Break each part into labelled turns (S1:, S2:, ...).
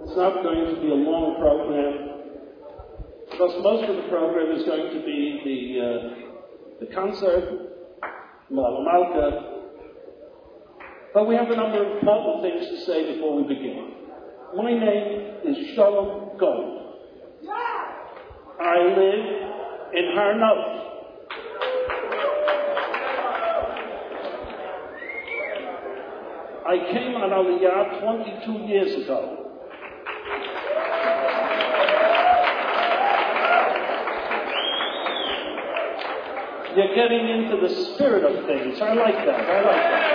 S1: It's not going to be a long program, because most of the program is going to be the concert, Malamalka. But we have a number of important things to say before we begin. My name is Shalom Gold. I live in Har Nof. I came on Aliyah 22 years ago. You're getting into the spirit of things. I like that.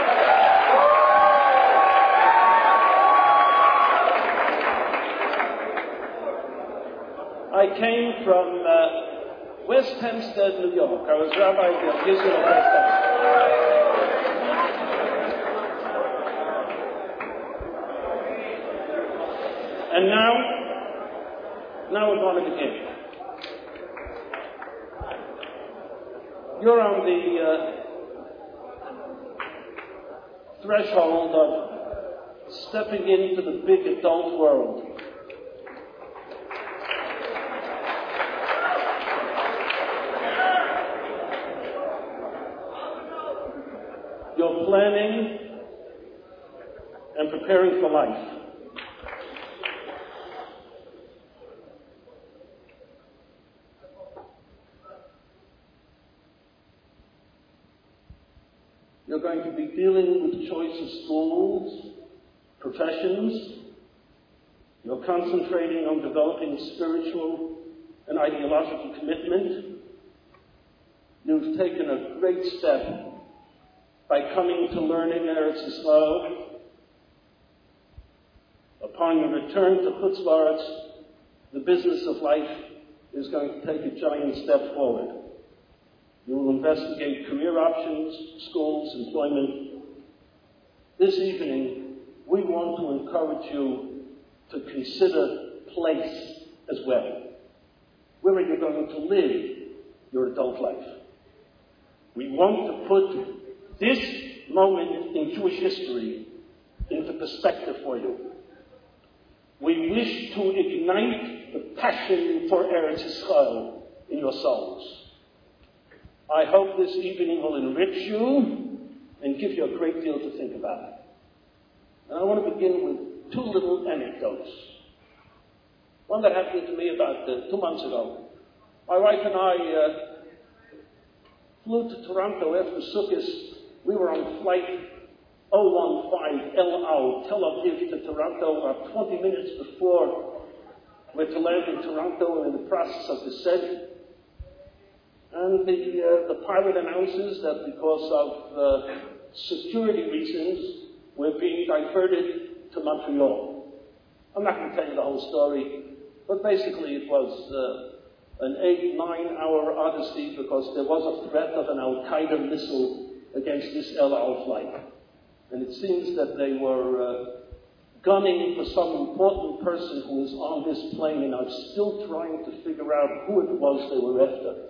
S1: I came from West Hempstead, New York. I was Rabbi of Israel of West Hempstead. And now we're going to begin. You're on the threshold of stepping into the big adult world. You're planning and preparing for life. You're going to be dealing with choice of schools, professions. You're concentrating on developing spiritual and ideological commitment. You've taken a great step by coming to learning Eretz Yisrael. Upon your return to Chutz La'aretz, the business of life is going to take a giant step forward. You will investigate career options, schools, employment. This evening, we want to encourage you to consider place as well. Where are you going to live your adult life? We want to put this moment in Jewish history into perspective for you. We wish to ignite the passion for Eretz Yisrael in your souls. I hope this evening will enrich you and give you a great deal to think about. And I want to begin with two little anecdotes. One that happened to me about 2 months ago. My wife and I flew to Toronto after Sukkot. We were on flight 015 El Al, Tel Aviv to Toronto, about 20 minutes before we're to land in Toronto. We're in the process of descent. And the pilot announces that because of security reasons, we're being diverted to Montreal. I'm not going to tell you the whole story, but basically it was an 8-9 hour odyssey because there was a threat of an Al-Qaeda missile against this El Al flight. And it seems that they were gunning for some important person who was on this plane, and I'm still trying to figure out who it was they were after.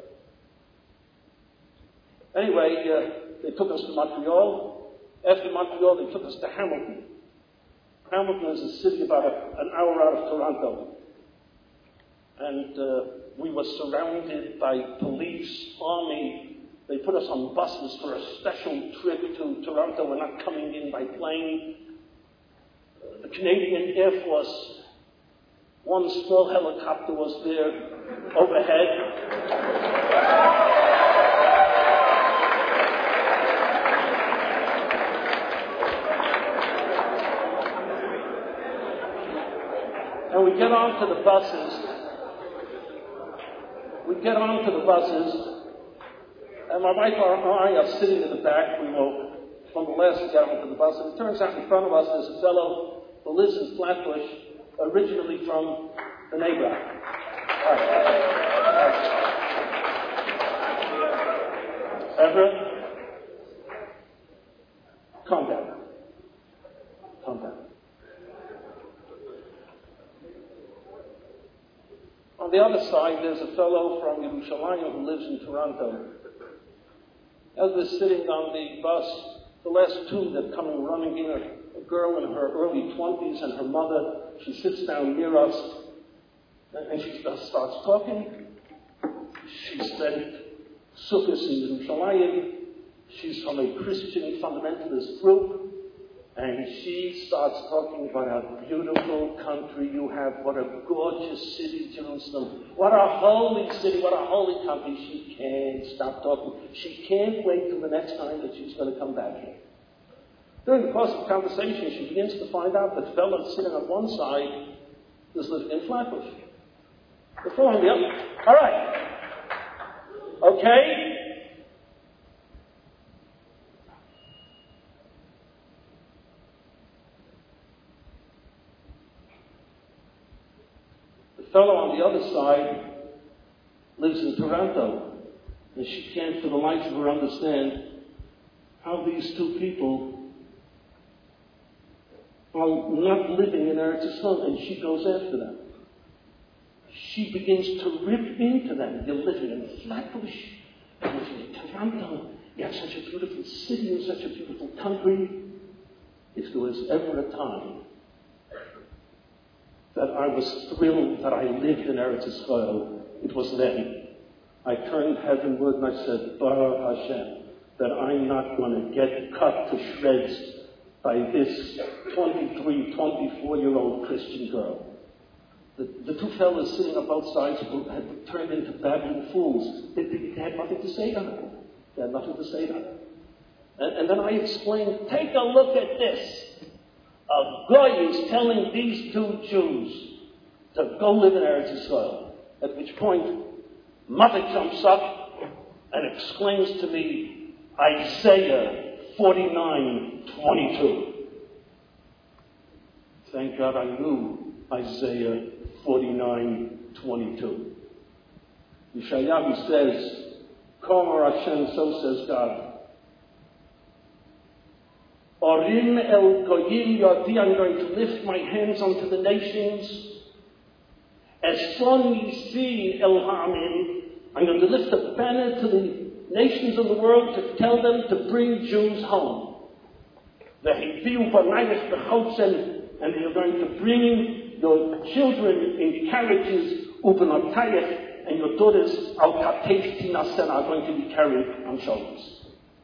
S1: Anyway, they took us to Montreal. After Montreal, they took us to Hamilton. Hamilton is a city about an hour out of Toronto. And we were surrounded by police, army. They put us on buses for a special trip to Toronto. We're not coming in by plane. The Canadian Air Force, one small helicopter was there overhead. And we get onto the buses. And my wife and I are sitting in the back. We were from the last to get onto the bus. And it turns out in front of us there's a fellow who lives in Flatbush, originally from the neighborhood. Everett, calm down. On the other side, there's a fellow from Yerushalayim who lives in Toronto. As we're sitting on the bus, the last two that come running in are girl in her early 20s, and her mother, she sits down near us, and she starts talking. She studied Sukkot in Yerushalayim. She's from a Christian fundamentalist group. And she starts talking about how beautiful country you have, what a gorgeous city, Jerusalem, what a holy city, what a holy country. She can't stop talking. She can't wait till the next time that she's going to come back here. During the course of the conversation, she begins to find out that the fellow sitting on one side is living in Flatbush. The fellow on the other. All right. Okay. The fellow on the other side lives in Toronto, and she can't for the life of her understand how these two people are not living in Eretz Yisrael, and she goes after them. She begins to rip into them. You're living in Flatbush, you're living in Toronto, you have such a beautiful city and such a beautiful country. If there was ever a time that I was thrilled that I lived in Eretz Yisrael, it was then. I turned heavenward and I said, Baruch Hashem, that I'm not going to get cut to shreds by this 23, 24-year-old Christian girl. The two fellas sitting on both sides had turned into babbling fools. They had nothing to say to her. They had nothing to say to her. And then I explained, take a look at this. A guy is telling these two Jews to go live in Eretz Yisrael. At which point, Mother jumps up and exclaims to me, Isaiah 49:22. Thank God I knew Isaiah 49:22. Yeshayahu says, Komer Hashem, so says God. Orim el goyim yodi, I'm going to lift my hands unto the nations. Eson yisi el ha'amim, I'm going to lift a banner to the nations of the world to tell them to bring Jews home. Vehiviu v'nayich b'chotzen, and you're going to bring your children in carriages, ubenotayich, and your daughters al katef tinasen are going to be carried on shoulders.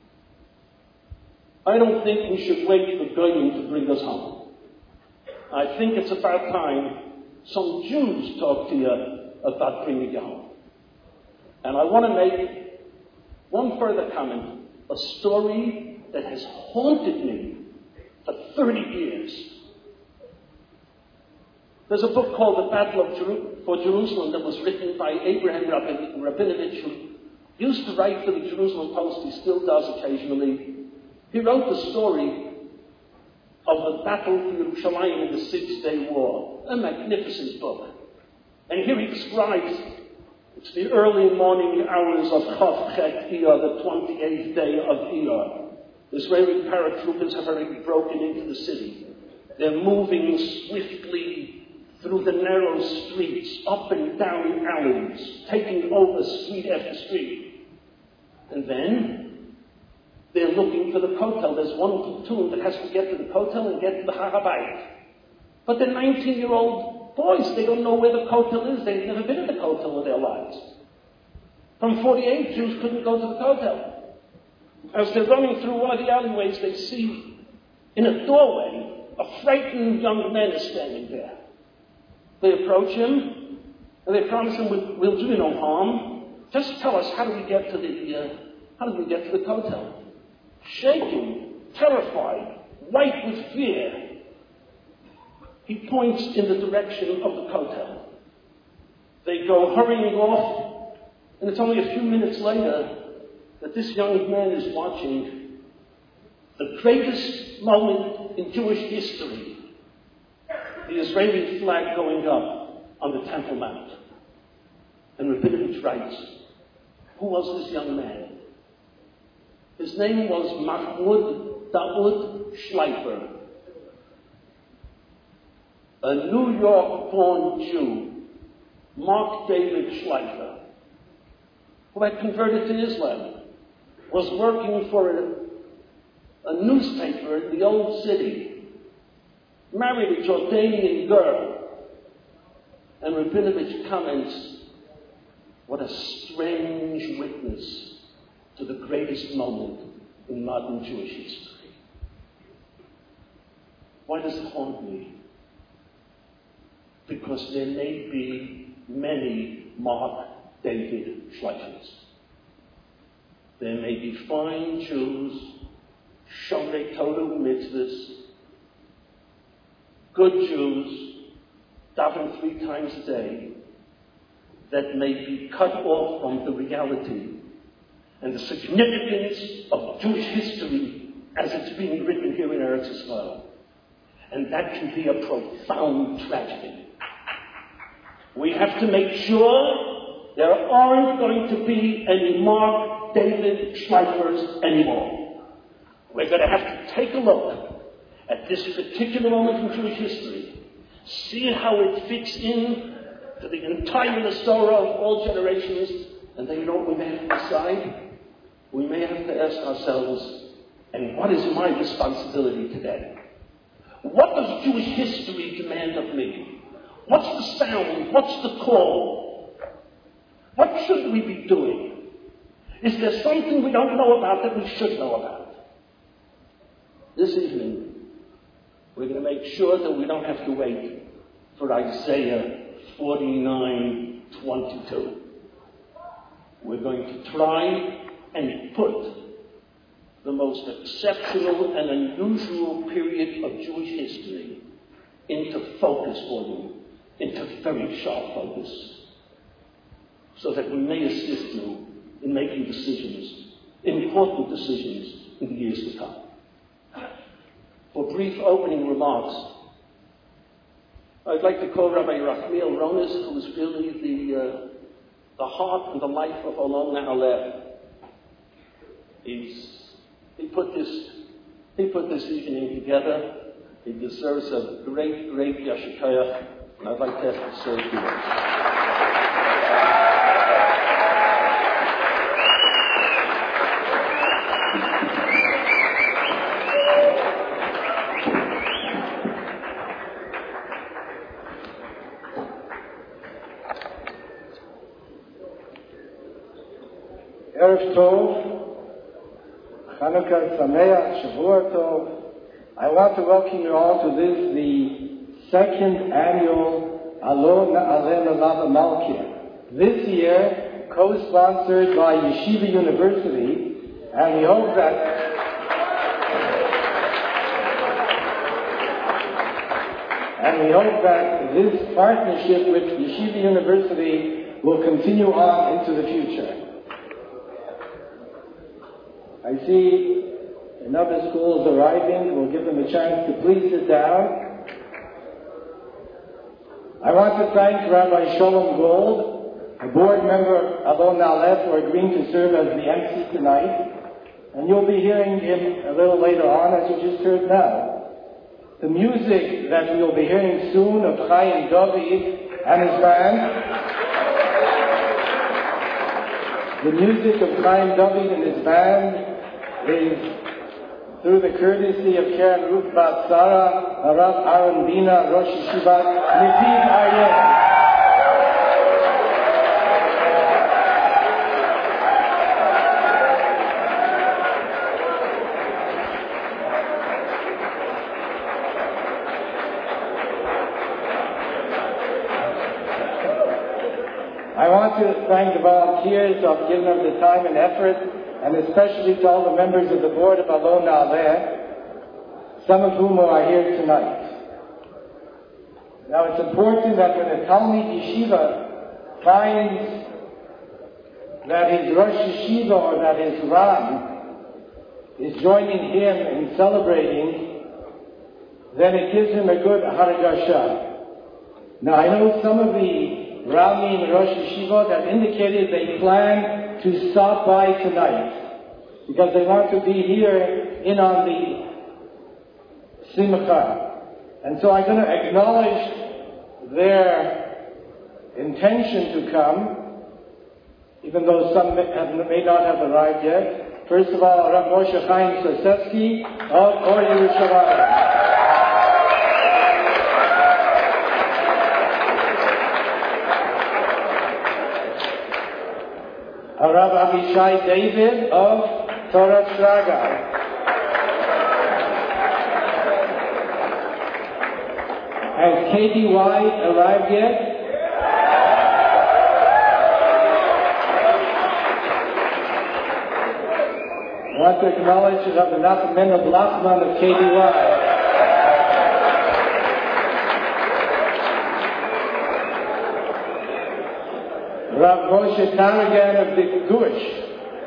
S1: I don't think we should wait for Goyim to bring us home. I think it's about time some Jews talk to you about bringing you home. And I want to make one further comment, a story that has haunted me for 30 years. There's a book called The Battle for Jerusalem that was written by Abraham Rabinovich, who used to write for the Jerusalem Post. He still does occasionally. He wrote the story of the battle for Yerushalayim in the 6-Day War. A magnificent book. And here he describes, it's the early morning hours of Chav Chet Iyar, the 28th day of Iyar. Israeli paratroopers have already broken into the city. They're moving swiftly through the narrow streets, up and down alleys, taking over street after street. And then they're looking for the Kotel. There's one platoon that has to get to the Kotel and get to the Har HaBayit. But they're 19-year-old boys. They don't know where the Kotel is. They've never been in the Kotel in their lives. From 48, Jews couldn't go to the Kotel. As they're running through one of the alleyways, they see in a doorway a frightened young man is standing there. They approach him and they promise him, "We'll do you no harm. Just tell us how do we get to the Kotel?" Shaking, terrified, white with fear, he points in the direction of the Kotel. They go hurrying off, and it's only a few minutes later that this young man is watching the greatest moment in Jewish history, the Israeli flag going up on the Temple Mount. And Rabinovich writes, who was this young man? His name was Mahmoud Daoud Schleifer, a New York-born Jew, Mark David Schleifer, who had converted to Islam, was working for a newspaper in the old city married a Jordanian girl. And Rabinovich comments, what a strange witness to the greatest moment in modern Jewish history. Why does it haunt me? Because there may be many Mark David Schleifers. There may be fine Jews, Shomrei Torah mitzvahs, good Jews, daven 3 times a day, that may be cut off from the reality and the significance of Jewish history as it's being written here in Eretz Israel. And that can be a profound tragedy. We have to make sure there aren't going to be any Mark David Schleifers anymore. We're going to have to take a look at this particular moment in Jewish history, see how it fits in to the entire Torah of all generations, and then you know what we may have to decide? We may have to ask ourselves, and what is my responsibility today? What does Jewish history demand of me? What's the sound? What's the call? What should we be doing? Is there something we don't know about that we should know about? This evening, we're going to make sure that we don't have to wait for Isaiah 49:22. We're going to try and put the most exceptional and unusual period of Jewish history into focus for you, into very sharp focus, so that we may assist you in making decisions, important decisions, in the years to come. For brief opening remarks, I'd like to call Rabbi Rachmiel Ronis, who is really the heart and the life of Alon Na'aleh. He put this evening together. He deserves a great, great yashikayach, and I'd like to say a few words.
S2: Erev Tov, Chanukah Sameach, Shavua Tov. I want to welcome you all to this, the second annual Alon Na'aleh Melava Malkia. This year, co-sponsored by Yeshiva University, and we hope that this partnership with Yeshiva University will continue on into the future. I see another schools arriving. We'll give them a chance to please sit down. I want to thank Rabbi Sholom Gold, a board member of Alon Na'aleh, for agreeing to serve as the MC tonight. And you'll be hearing him a little later on, as you just heard now. The music that we'll be hearing soon of Chaim David and his band, the music of Chaim David and his band is through the courtesy of Karen Ruth Bat Sarah, Harav Aaron Bina, Rosh Yeshivat, Netiv Aryeh. I want to thank the volunteers who have given up the time and effort, and especially to all the members of the board of Alon Na'aleh, some of whom are here tonight. Now it's important that when a Talmid Yeshiva finds that his Rosh Yeshiva or that his Ram is joining him in celebrating, then it gives him a good haragasha. Now I know some of the Rami and Rosh Yeshiva have indicated they plan to stop by tonight because they want to be here in on the Simcha. And so I'm going to acknowledge their intention to come, even though some may not have arrived yet. First of all, Rav Moshe Chaim Sosevsky of Or Yerushalayim. Harav Avishai David of Torah Shragai. Has KBY arrived yet? I want to acknowledge Rabbi Nachman Mendel Blachman of KBY. Rav Moshe Taragan of the Gush.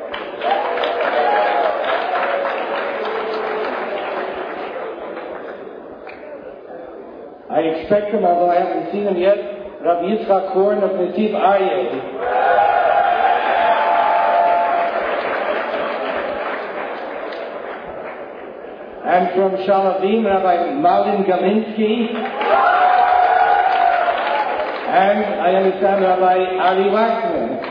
S2: I expect him, although I haven't seen him yet, Rav Yitzchak Korn of Netiv Aryeh. And from Shalavim, Rabbi Malin Galinsky. And I understand Rabbi Ari Wachman.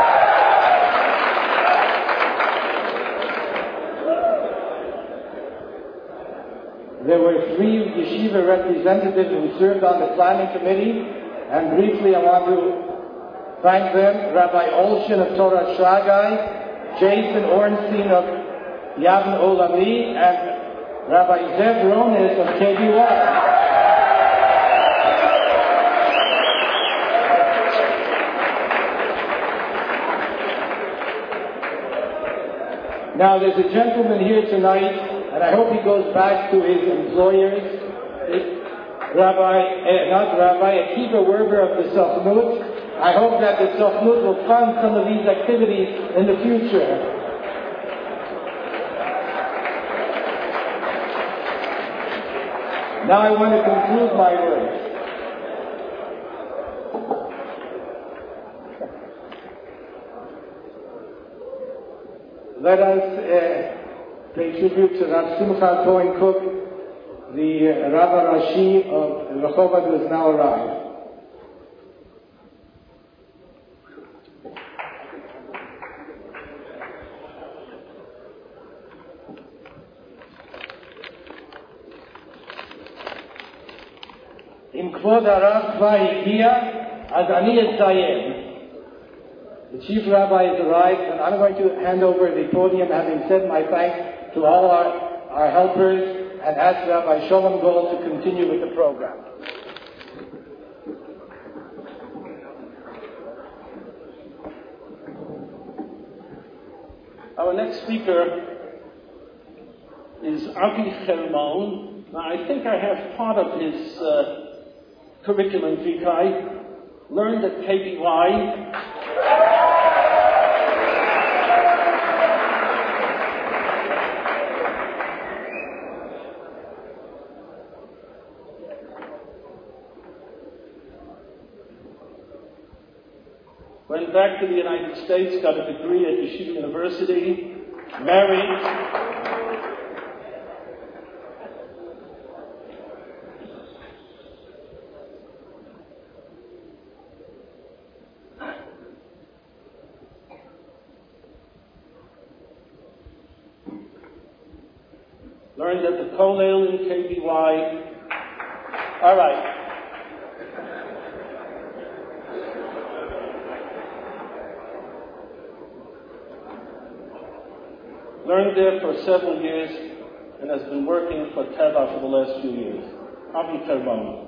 S2: There were 3 yeshiva representatives who served on the planning committee, and briefly I want to thank them: Rabbi Olshin of Torah Shragai, Jason Ornstein of Yavin Olami, and Rabbi Zev Ronis of KBY. Now, there's a gentleman here tonight, and I hope he goes back to his employers. Akiva Werber of the Sochnut. I hope that the Sochnut will fund some of these activities in the future. Now I want to conclude my words. Let us pay tribute to Rav Simcha Cohen Cook, the Rav Rashi of Rehovot, who has now arrived. אם כבוד הרב כבר הגיע, אז אני אסיים. The chief rabbi has arrived, and I'm going to hand over the podium, having said my thanks to all our helpers, and ask Rabbi Sholem Gold to continue with the program.
S1: Our next speaker is Avi Hermon. Now, I think I have part of his curriculum vitae learned at KBY. Went back to the United States, got a degree at Yeshiva University, married. Learned at the Kollel in KBY. All right. Learned there for several years and has been working for Teva for the last few years. Avi Hermon.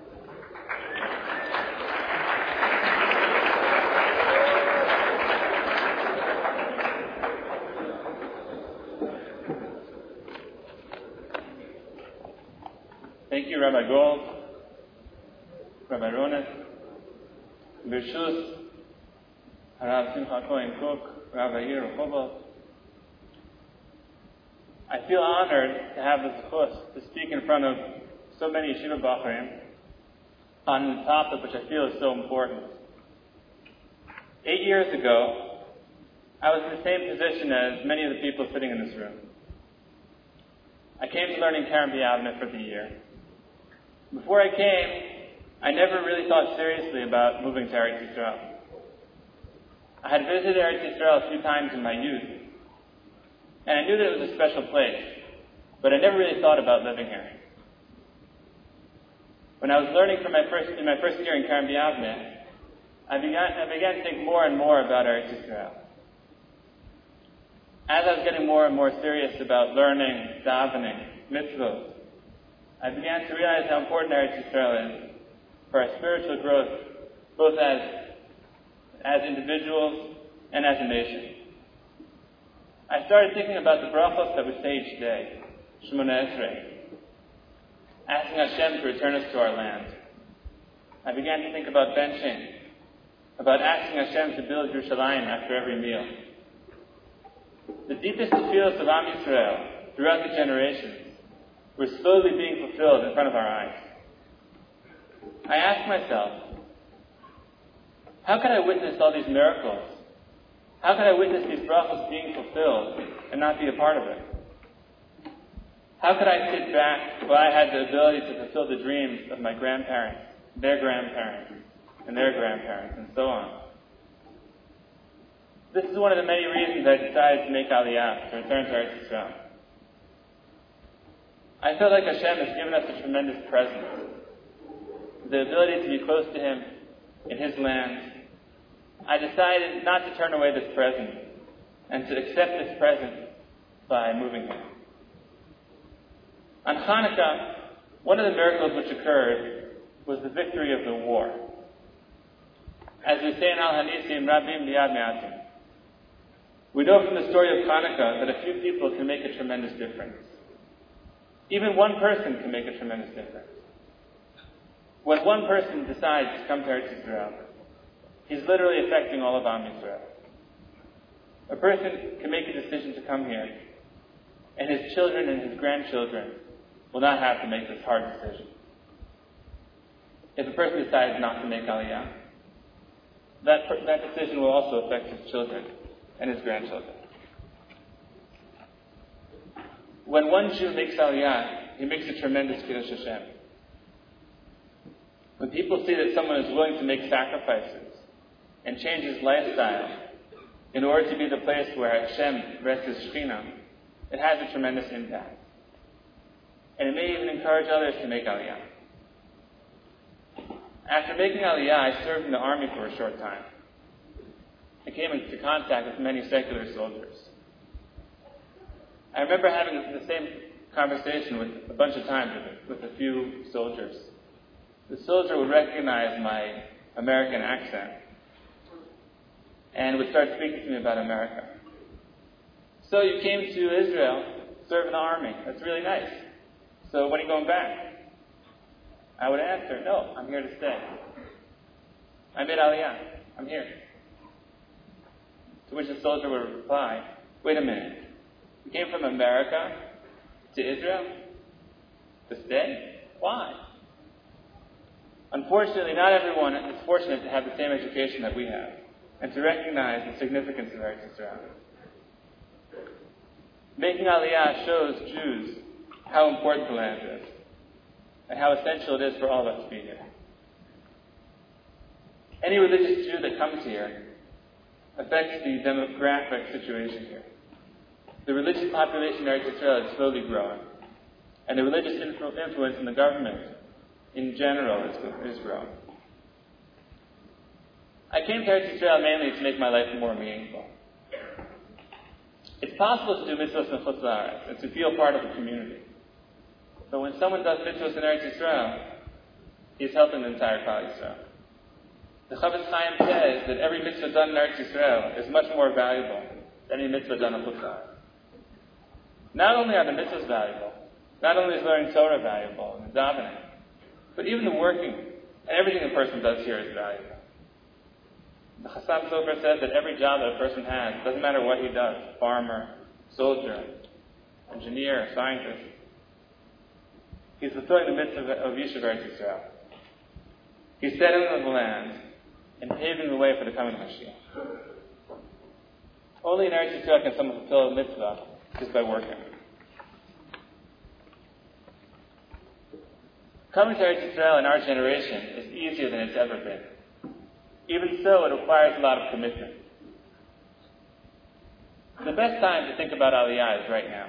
S3: Thank you, Rabbi Gold, Rabbi Ronis, Birshus, Harav Simcha Cohen Cook, Rabbi Yair Rehovot. I feel honored to have the zechus to speak in front of so many yeshiva bachurim on the topic which I feel is so important. 8 years ago, I was in the same position as many of the people sitting in this room. I came to learning Karen B'Yavneh for the year. Before I came, I never really thought seriously about moving to Eretz Yisrael. I had visited Eretz Yisrael a few times in my youth, and I knew that it was a special place, but I never really thought about living here. When I was learning in my first year in Karen B'Yavneh, I began to think more and more about Eretz Yisrael. as I was getting more and more serious about learning, davening, mitzvot, I began to realize how important Eretz Yisrael is for our spiritual growth, both as individuals and as a nation. I started thinking about the brachos that we say each day, Shemona Esrei, asking Hashem to return us to our land. I began to think about benching, about asking Hashem to build Yerushalayim after every meal. The deepest tefillos of Am Yisrael throughout the generations were slowly being fulfilled in front of our eyes. I asked myself, how could I witness all these miracles? How could I witness these brachos being fulfilled and not be a part of it? How could I sit back while I had the ability to fulfill the dreams of my grandparents, their grandparents, and their grandparents, and so on? This is one of the many reasons I decided to make Aliyah, to return to Eretz Yisrael. I felt like Hashem has given us a tremendous present, the ability to be close to Him in His land. I decided not to turn away this present and to accept this present by moving here. On Hanukkah, one of the miracles which occurred was the victory of the war. As we say in Al Hanisim, Rabim Biyad Me'atim. We know from the story of Hanukkah that a few people can make a tremendous difference. Even one person can make a tremendous difference. When one person decides to come to Eretz Yisrael, he's literally affecting all of Am Yisrael. A person can make a decision to come here, and his children and his grandchildren will not have to make this hard decision. If a person decides not to make Aliyah, that decision will also affect his children and his grandchildren. When one Jew makes Aliyah, he makes a tremendous Kiddush Hashem. When people see that someone is willing to make sacrifices and change his lifestyle in order to be the place where Hashem rests His Shekhinah, it has a tremendous impact. And it may even encourage others to make Aliyah. After making Aliyah, I served in the army for a short time. I came into contact with many secular soldiers. I remember having the same conversation with a bunch of times with a few soldiers. The soldier would recognize my American accent and would start speaking to me about America. So you came to Israel, serve in the army. That's really nice. So when are you going back? I would answer, no, I'm here to stay. I made Aliyah. I'm here. To which the soldier would reply, wait a minute. You came from America to Israel to stay? Why? Unfortunately, not everyone is fortunate to have the same education that we have and to recognize the significance of Eretz Yisrael. Making Aliyah shows Jews how important the land is and how essential it is for all of us to be here. Any religious Jew that comes here affects the demographic situation here. The religious population in Eretz Yisrael is slowly growing, and the religious influence in the government in general is growing. I came to Eretz Yisrael mainly to make my life more meaningful. It's possible to do mitzvahs in Chutz La'aretz and to feel part of a community. But when someone does mitzvahs in Eretz Yisrael, he's helping the entire Klal Yisrael. The Chavetz Chaim says that every mitzvah done in Eretz Yisrael is much more valuable than any mitzvah done in Chutz La'aretz. Not only are the mitzvahs valuable, not only is learning Torah valuable and davening, but even the working and everything a person does here is valuable. The Chassam Sofer says that every job that a person has, doesn't matter what he does, farmer, soldier, engineer, scientist, he's fulfilling the mitzvah of Yishuv Eretz Yisrael. He's settling the land and paving the way for the coming of Mashiach. Only in Eretz Yisrael can someone fulfill a mitzvah just by working. Coming to Eretz Yisrael in our generation is easier than it's ever been. Even so, it requires a lot of commitment. The best time to think about Aliyah is right now.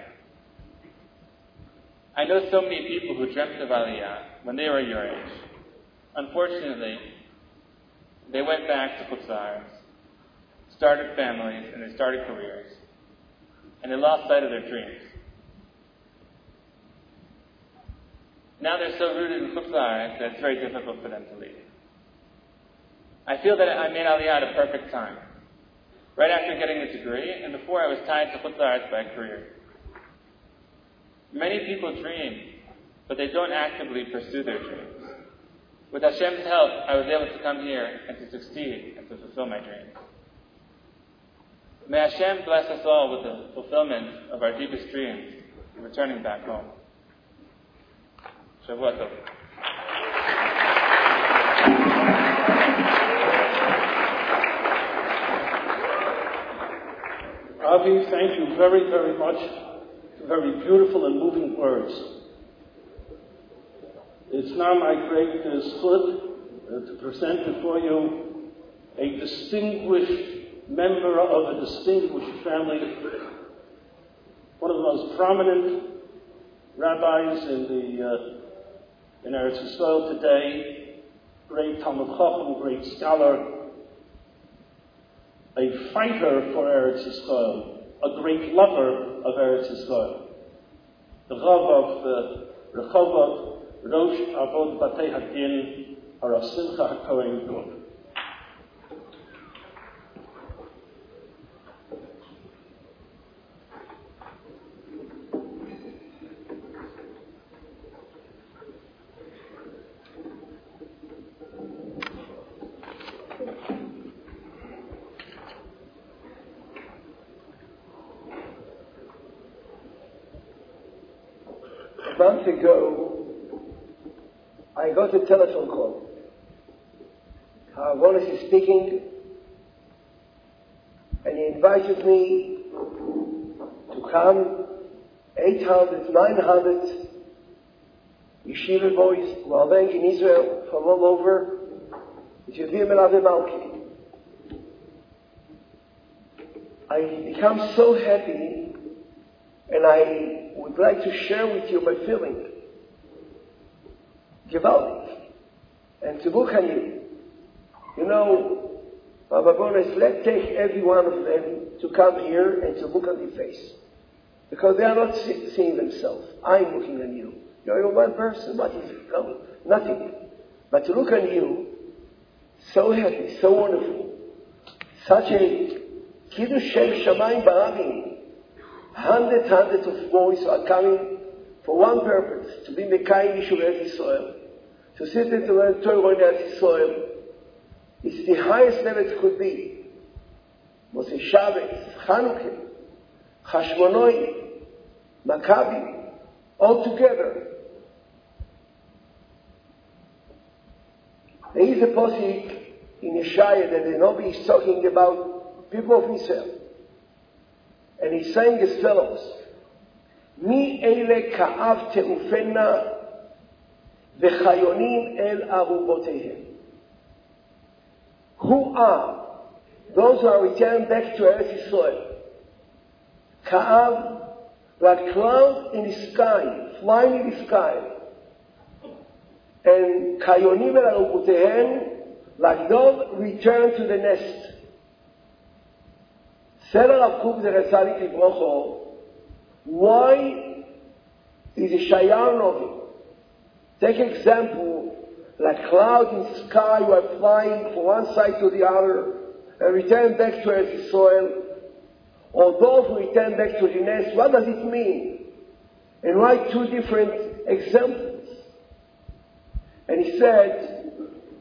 S3: I know so many people who dreamt of Aliyah when they were your age. Unfortunately, they went back to Chutz La'aretz, started families, and they started careers. and they lost sight of their dreams. Now they're so rooted in Chutz La'aretz that it's very difficult for them to leave. I feel that I made Aliyah at a perfect time, right after getting a degree, and before I was tied to Chutz La'aretz by a career. Many people dream, but they don't actively pursue their dreams. With Hashem's help, I was able to come here and to succeed and to fulfill my dreams. May Hashem bless us all with the fulfillment of our deepest dreams and returning back home. Shavua Tov.
S1: Avi, thank you very, very much for very beautiful and moving words. It's now my great zchut to present before you a distinguished member of a distinguished family, one of the most prominent rabbis in Eretz Yisrael today, great Talmud Chacham, great scholar, a fighter for Eretz Yisrael, a great lover of Eretz Yisrael, the Rav of Rehovot, Rosh Avod Batei Hadin, Harav Simcha HaKohen Dov.
S4: A month ago, I got a telephone call. Havonis is speaking, and he invited me to come, 800, 900 yeshiva boys who are there in Israel from all over, to be Melav Malki. I become so happy, and I would like to share with you my feeling. Gewaltig. And to look on you. You know, Baba Boris, let's take every one of them to come here and to look on their face. Because they are not seeing themselves. I'm looking on you. You're one person. What is it? No, nothing. But to look on you, so happy, so wonderful. Such a Kiddush Shem Shamayim Ba'avim. Hundreds of boys are coming for one purpose, to be Mekayim Yishuv Eretz Yisrael, to sit and to learn Torah in Eretz Yisrael. It's the highest level it could be. Moshe Shabbos, Chanukah, Hashmonoi, Maccabi, all together. There is a posik in Yeshaya that the Nobi is talking about people of Israel. And he's saying as follows: Mi eile ka'av te'ufena v'chayonim el arubotehem. Who are those who are returned back to Eretz Yisrael? Ka'av, like cloud in the sky, flying in the sky. And kayonim el arubotehem, like dove return to the nest. Said Rav Kook Zechatzalik Livrocho, why is a Shayar Novi? Take example, like cloud in the sky, you are flying from one side to the other and return back to Eretz Yisrael, or those who return back to the nest. What does it mean? And write two different examples. And he said,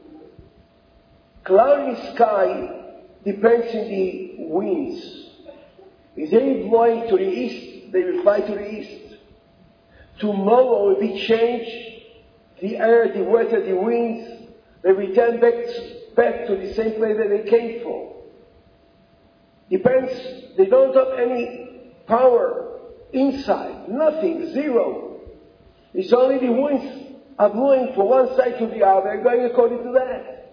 S4: cloud in the sky depends on the winds. Is they blowing to the east, they will fly to the east. Tomorrow will be changed, the air, the weather, the winds, they return back to the same place that they came from. Depends, they don't have any power inside, nothing, zero. It's only the winds are blowing from one side to the other, going according to that.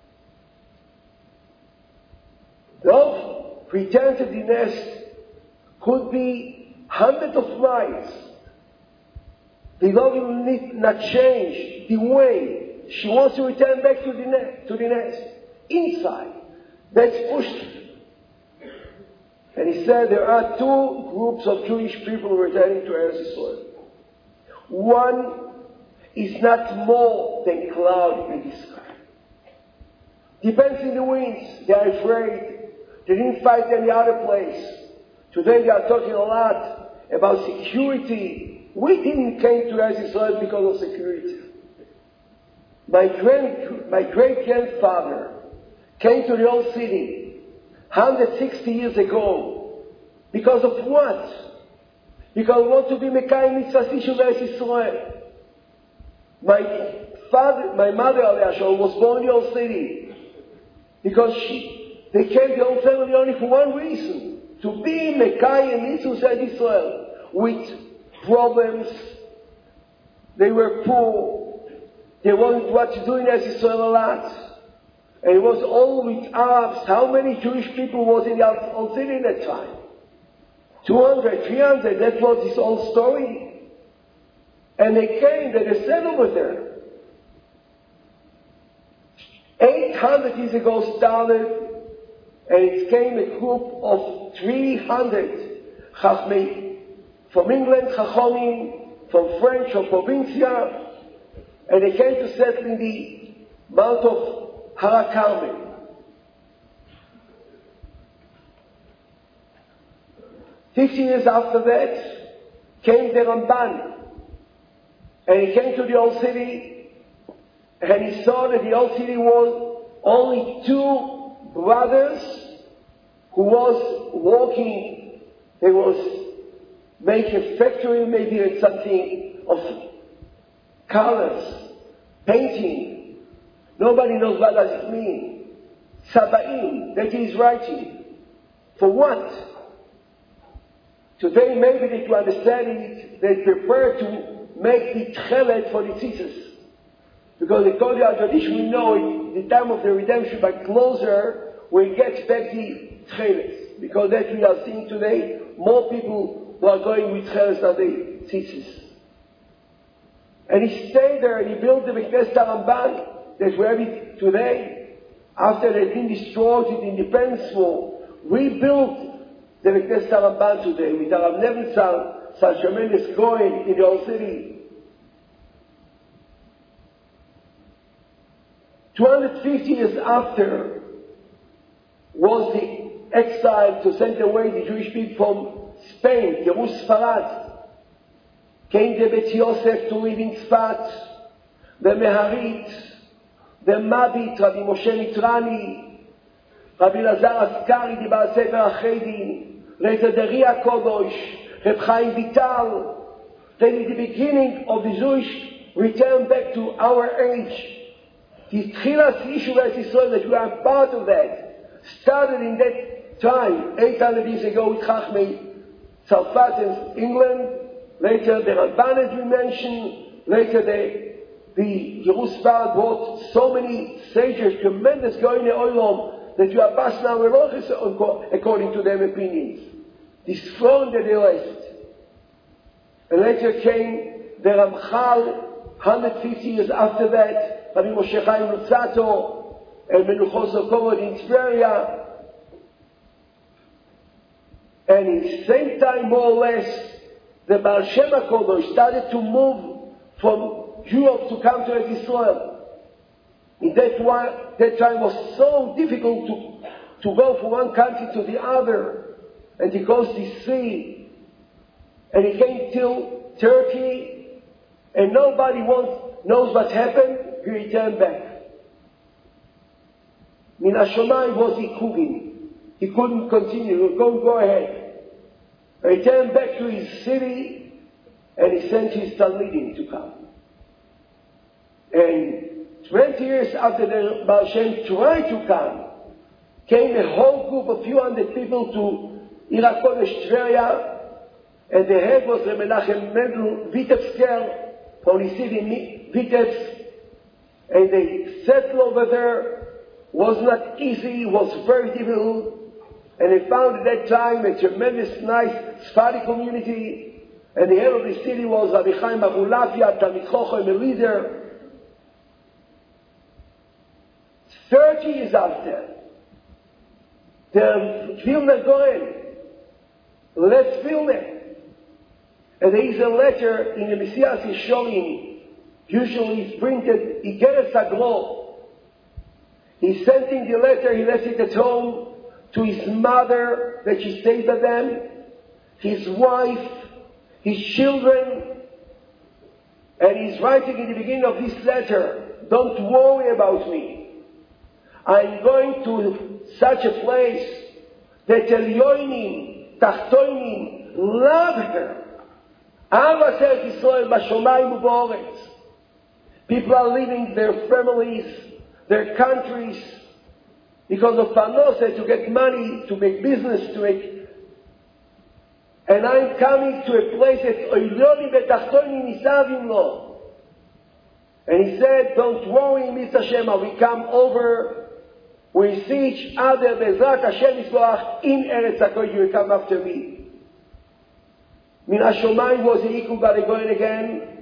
S4: Those return to the nest could be hundreds of miles. The dog will not change the way she wants to return back to the nest. Inside. That's pushed. And he said there are two groups of Jewish people returning to Eretz Yisrael. One is not more than cloud in the sky. Depends on the winds. They are afraid. They didn't fight any other place. Today they are talking a lot about security. We didn't came to Eretz Yisrael because of security. My great-grandfather came to the old city 160 years ago. Because of what? Because we want to be Mekayim Mitzvah Ishu Eretz Yisrael. My mother, Aliyah Shalom, was born in the old city. Because they came to the old family only for one reason. To be Mekayim Mitzvah Eretz Yisrael. With problems. They were poor. They wanted what to do in Eretz Yisrael a lot. And it was all with Arabs. How many Jewish people was in the old city in that time? 200, 300, that was his old story. And they came, they settled over there. 800 years ago started, and it came a group of 300 Chachmei, from England, Chachomim, from French, from Provincia, and they came to settle in the Mount of Har HaKarmel. 50 years after that, came the Ramban. And he came to the old city, and he saw that the old city was only two brothers who was working. They was making a factory, maybe something of colors, painting. Nobody knows what does it mean. Sabaim, that is writing. For what? Today maybe they to understand it, they prepare to make the tchelet for the tzitzis. Because according to our tradition we know the time of the redemption, but closer we get back the tchelet. Because that we are seeing today, more people who are going with tchelet than the tzitzis. And he stayed there and he built the Beknes Taramban that we have it today. After it had been destroyed with the Independence War, we built the Beknes Taramban today with Arav Nevitzal, such tremendous Goen in the old city. 250 years after was the exile to send away the Jewish people from Spain, Yerushalayim, Sfarad. Came the Bet Yosef to live in Tzfat, the Meharit, the Mabit, Rabbi Moshe Mitrani, Rabbi Lazar Askari, the Baal Sefer Achedin, later the Ria Kodosh, Reb Chaim Vital. Then in the beginning of the Jewish return back to our age, the Tchilas Ishu Eretz Yisrael, that we are part of that, started in that time, 800 years ago with Chachmei, Tzarfat and England. Later the Ramban, as we mentioned. Later the Yerushalayim brought so many sages, tremendous going in Olam, that you are passed now according to their opinions. This throne that they left. And later came the Ramchal, 150 years after that, Rabbi Moshe Chaim Luzzatto, and Menuchos Sokovod in Tveria. And in the same time, more or less, the Baal Shem HaKodosh started to move from Europe to come to Eretz Yisrael. In that time was so difficult to go from one country to the other, and he crossed the sea, and he came till Turkey, and nobody knows what happened. He returned back. Min HaShamayim was Ikugin. He couldn't continue. Go ahead. He returned back to his city, and he sent his Talmidim to come. And 20 years after the Baal Shem tried to come, came a whole group of few hundred people to Ir HaKodesh Tveria, and the head was the Menachem Mendel Vitebsker from the city Vitebsk, and they settled over there. Was not easy, was very difficult. And they found at that time a tremendous, nice Sephardi community. And the head of the city was Rabbi Chaim Abulafia, Talmid Chochem, a leader. 30 years after, the Vilna Gaon Let's fill them. And there is a letter in the Messias is showing, usually it's printed, Igeres Agro. He's sending the letter, he left it at home, to his mother, that she stayed with them, his wife, his children, and he's writing in the beginning of this letter, don't worry about me. I'm going to such a place that Elyonim, Tachtoinim, love her. Ahavas Eretz Yisrael b'shomayim u'ba'oretz. People are leaving their families, their countries, because of Parnasah, to get money, to make business, to make... And I'm coming to a place that Elyonim v'tachtoinim nisavim lo. And he said, don't worry, Mr. Shema, we come over, we see each other, Bezrat Hashem Yisroach, in Eretz HaKodesh, you will come after me. Min HaShomayim was the Ikul Baragoyen again.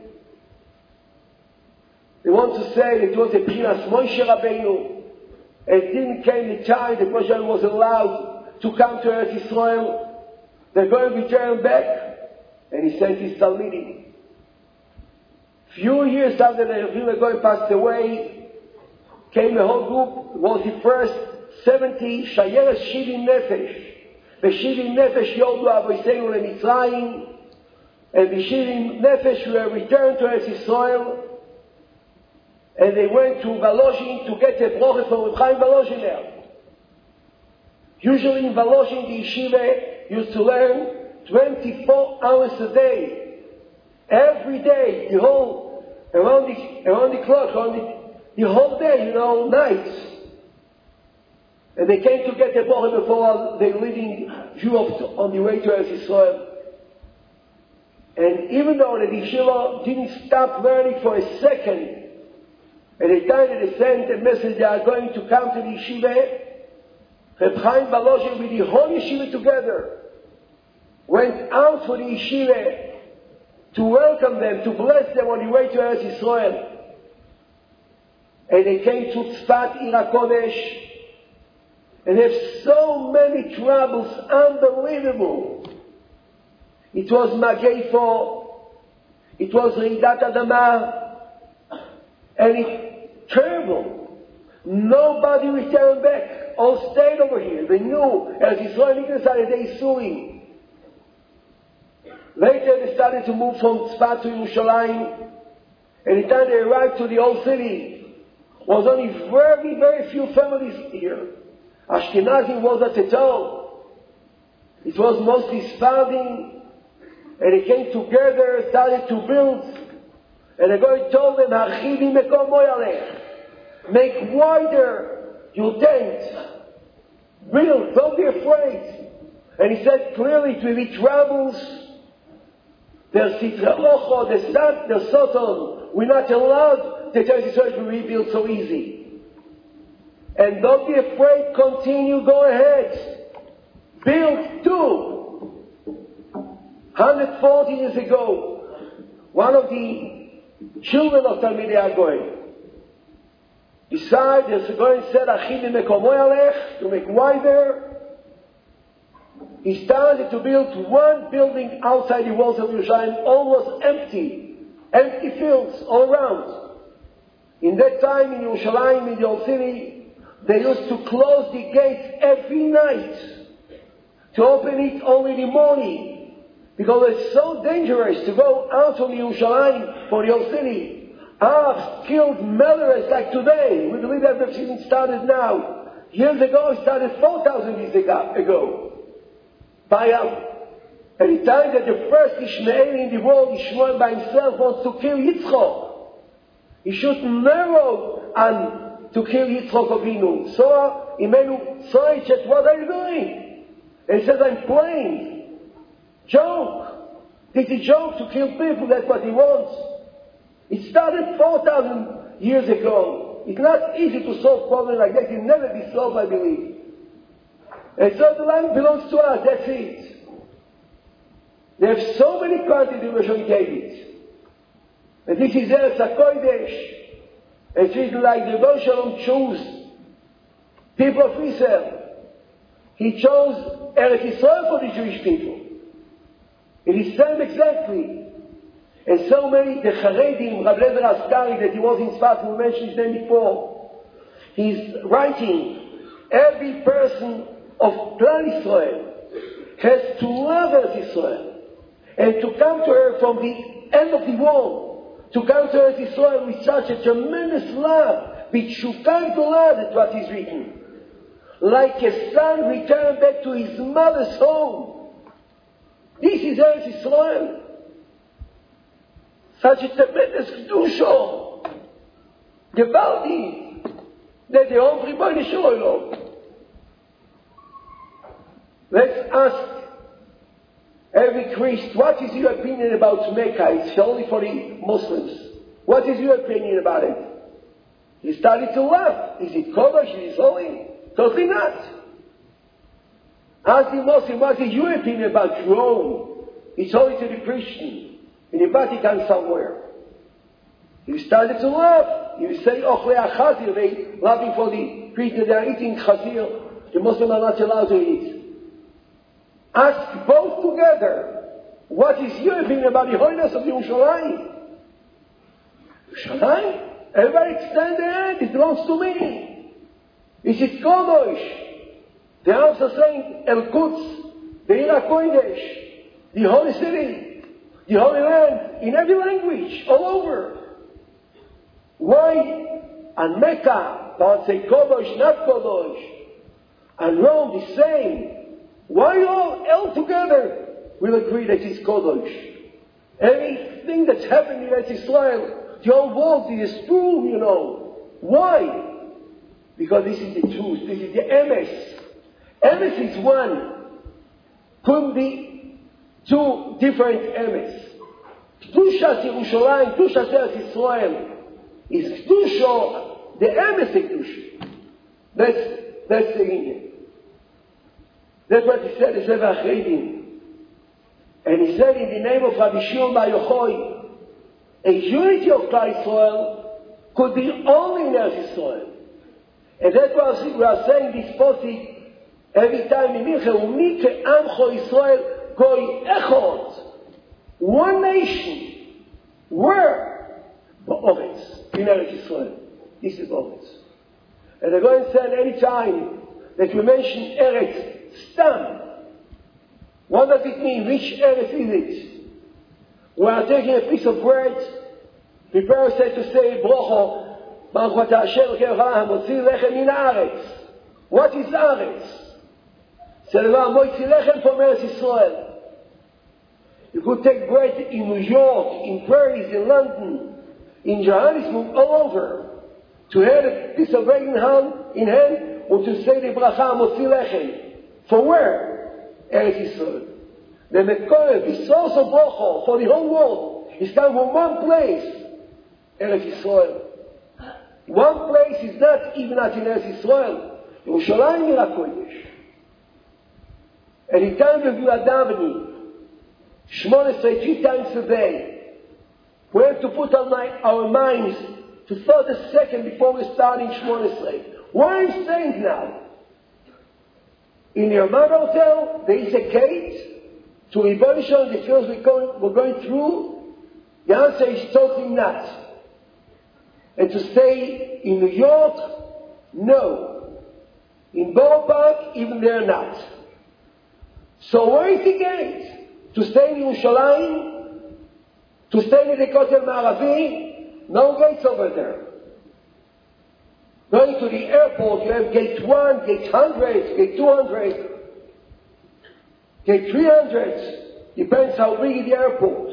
S4: They want to say that it was a Pchinas Moshe Rabbeinu. It didn't came the time that Moshe was allowed to come to Eretz Yisrael. They're going to return back. And he sent his Talmidim. Few years after the Rebbe Goy passed away, came a whole group. It was the first 70 Shayeres Shivim Nefesh. The Shivim Nefesh Yodu Avoseinu LeMitzrayim, and the Shivim Nefesh were returned to Eretz Yisrael, and they went to Volozhin to get a broche from Reb Chaim Volozhin there. Usually in Volozhin, the yeshiva used to learn 24 hours a day, every day, the whole, around the clock, the whole day, nights. And they came to get a broche before they were leaving Europe on the way to Eretz Yisrael. And even though the yeshiva didn't stop learning for a second, and the time that they sent a message they are going to come to the yeshiva, Reb Chaim Volozhin with the whole yeshiva together went out for the yeshiva to welcome them, to bless them on the way to Eretz Yisrael. And they came to Tzfat, Ir HaKodesh, and they have so many troubles, unbelievable. It was Magefo, it was Reidat Adama, and it's terrible. Nobody returned back. All stayed over here. They knew, as Yisrael decided they suing. Later they started to move from Tzfat to Yerushalayim, and the time they arrived to the old city, was only very, very few families here. Ashkenazi was at the top. It was mostly Sephardim. And they came together, started to build. And the guy told them, Archivi mekom moyalech. Make wider your tent. Build, don't be afraid. And he said clearly, it will be troubles. There's Sitra Ocho, there's Sat, there's Soton. We're not allowed to tell Israel to rebuild so easy. And don't be afraid, continue, go ahead. Build too. 140 years ago, one of the children of Talmidei HaGoyim decided, as the Goyim said, Achim mekomo yalech, to make wider. He started to build one building outside the walls of Yerushalayim, almost empty fields all around. In that time in Yerushalayim, in the old city, they used to close the gates every night, to open it only in the morning. Because it's so dangerous to go out from Yerushalayim for the old city. Skilled murderers like today. We believe that the season started now. Years ago, it started 4,000 years ago. By at the time that the first Ishmaeli in the world, Ishmael by himself, wants to kill Yitzchok. He should narrow on to kill Yitzchok Avinu. So, Imenu Tzoy said, what are you doing? And he says, I'm playing. Joke. It's a joke to kill people, that's what he wants. It started 4,000 years ago. It's not easy to solve problems like that. It will never be solved, I believe. And so the land belongs to us, that's it. There are so many countries in Rosh David. And this is Eretz HaKodesh. And it is like the Rebbe Shalom chose people of Israel. He chose Eretz Yisrael for the Jewish people. It is same exactly. And so many, the Charedim, Rav Lezer Askari, that he was in Sfat, we mentioned his name before, he's writing, every person of Klal Yisrael has to love Eretz Yisrael, and to come to her from the end of the world, to come to Eretz Yisrael with such a tremendous love, with Shukar Gdolah, that's what is written. Like a son returned back to his mother's home. This is Eretz Yisrael. Such a tremendous kedusha, gewaltig, that the whole Rebbeinu Shalom. Let's ask every priest, what is your opinion about Mecca? It's only for the Muslims. What is your opinion about it? He started to laugh. Is it Kodesh? Is it holy? Totally not. Ask the Muslim, what is your opinion about Rome? It's only to the Christian. In the Vatican somewhere. You started to laugh. You say, Ochle Achazir, they laughing for the Christians, they are eating Chazir. The Muslims are not allowed to eat. Ask both together, what is your opinion about the holiness of Yerushalayim? Yerushalayim? Everybody extend their hand, it belongs to me. Is it Kodesh? They are also saying, El Quds, the Ir HaKodesh, the holy city. The Holy Land, in every language, all over. Why? And Mecca, God say Kodesh, not Kodesh. And Rome, the same. Why all together will agree that it's Kodesh? Anything that's happening in Eretz Israel, the whole world is true, you know. Why? Because this is the truth. This is the emes. Emes is one. Couldn't be two different emes. Kedushas Yerushalayim, Kedushas Eretz Yisrael is Kedusha, the emes Kedusha. That's the Indian. That's what he said, the Sefer Achreidim. And he said in the name of Rabbi Shimon Bar Yochai, a unity of Klal Yisrael could be only in Eretz Yisrael. And that's why we are saying this posik every time in Mincha, Umi ke'amcho Yisrael, Goy Echot, one nation. Where? Ba'oretz, in Eretz Yisrael. This is Ba'oretz. And the Goyen said any time that we mention Eretz, Stam, what does it mean? Which Eretz is it? We are taking a piece of bread, prepare ourselves to say, Brocho, Baruch Atah Hashem Elokeinu Motzi Lechem min Haaretz. What is Haaretz? C'est le Motzi Lechem from Eretz Yisrael. You could take bread in New York, in Paris, in London, in Johannesburg, all over, to have a piece of bread in hand, or to say the bracha Motzi Lechem. For where? Eretz Yisrael. The Mekorev, the source of bracha for the whole world, is coming from one place, Eretz Yisrael. One place is not even at in Eretz Yisrael. Yerushalayim Ir HaKodesh. And in time of you are davening, 3 times a day, we have to put our minds to 30 seconds before we start in 18. What are you saying now? In your mother hotel, there is a gate to abolish the fields we're going through. The answer is totally not. And to stay in New York, no. In Borough Park, even there not. So where is the gate? To stay in Yerushalayim? To stay in the Kotel Ma'aravi? No gates over there. Going to the airport, you have gate 1, gate 100, gate 200, gate 300. Depends how big the airport.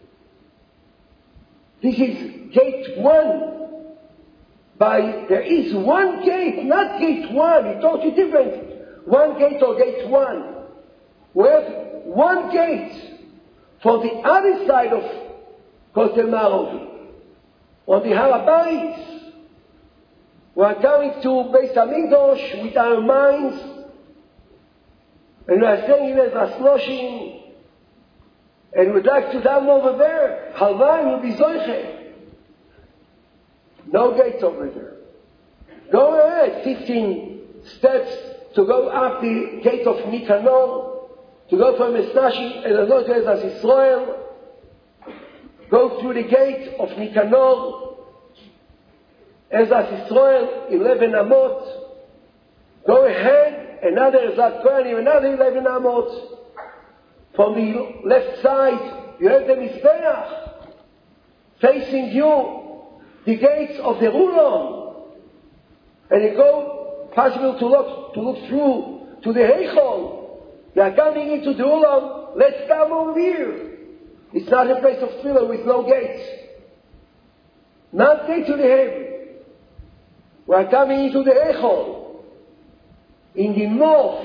S4: This is gate 1. There is one gate, not gate 1. It's totally different. One gate or gate 1. We have one gate for the other side of Kotel Ma'aravi. On the Har HaBayit, we are coming to Beis HaMikdash with our minds, and we are saying Ezras Noshim, and we'd like to down over there. Halvai will be Zoiche. No gates over there. Go ahead, 15 steps to go up the gate of Nikanor. to go from Estashi and go to Ezas Israel, go through the gate of Nicanor, Ezas Israel, 11 Amot, go ahead, another Ezat Kohanim, another 11 Amot. From the left side, you have the Mizbeach, facing you, the gates of the Rulon, and you go, possible to look through to the Heichol. You are coming into the Rulon, let's come over here. It's not a place of tefillah with no gates. Not gate to the heaven. We are coming into the Heichol. In the north,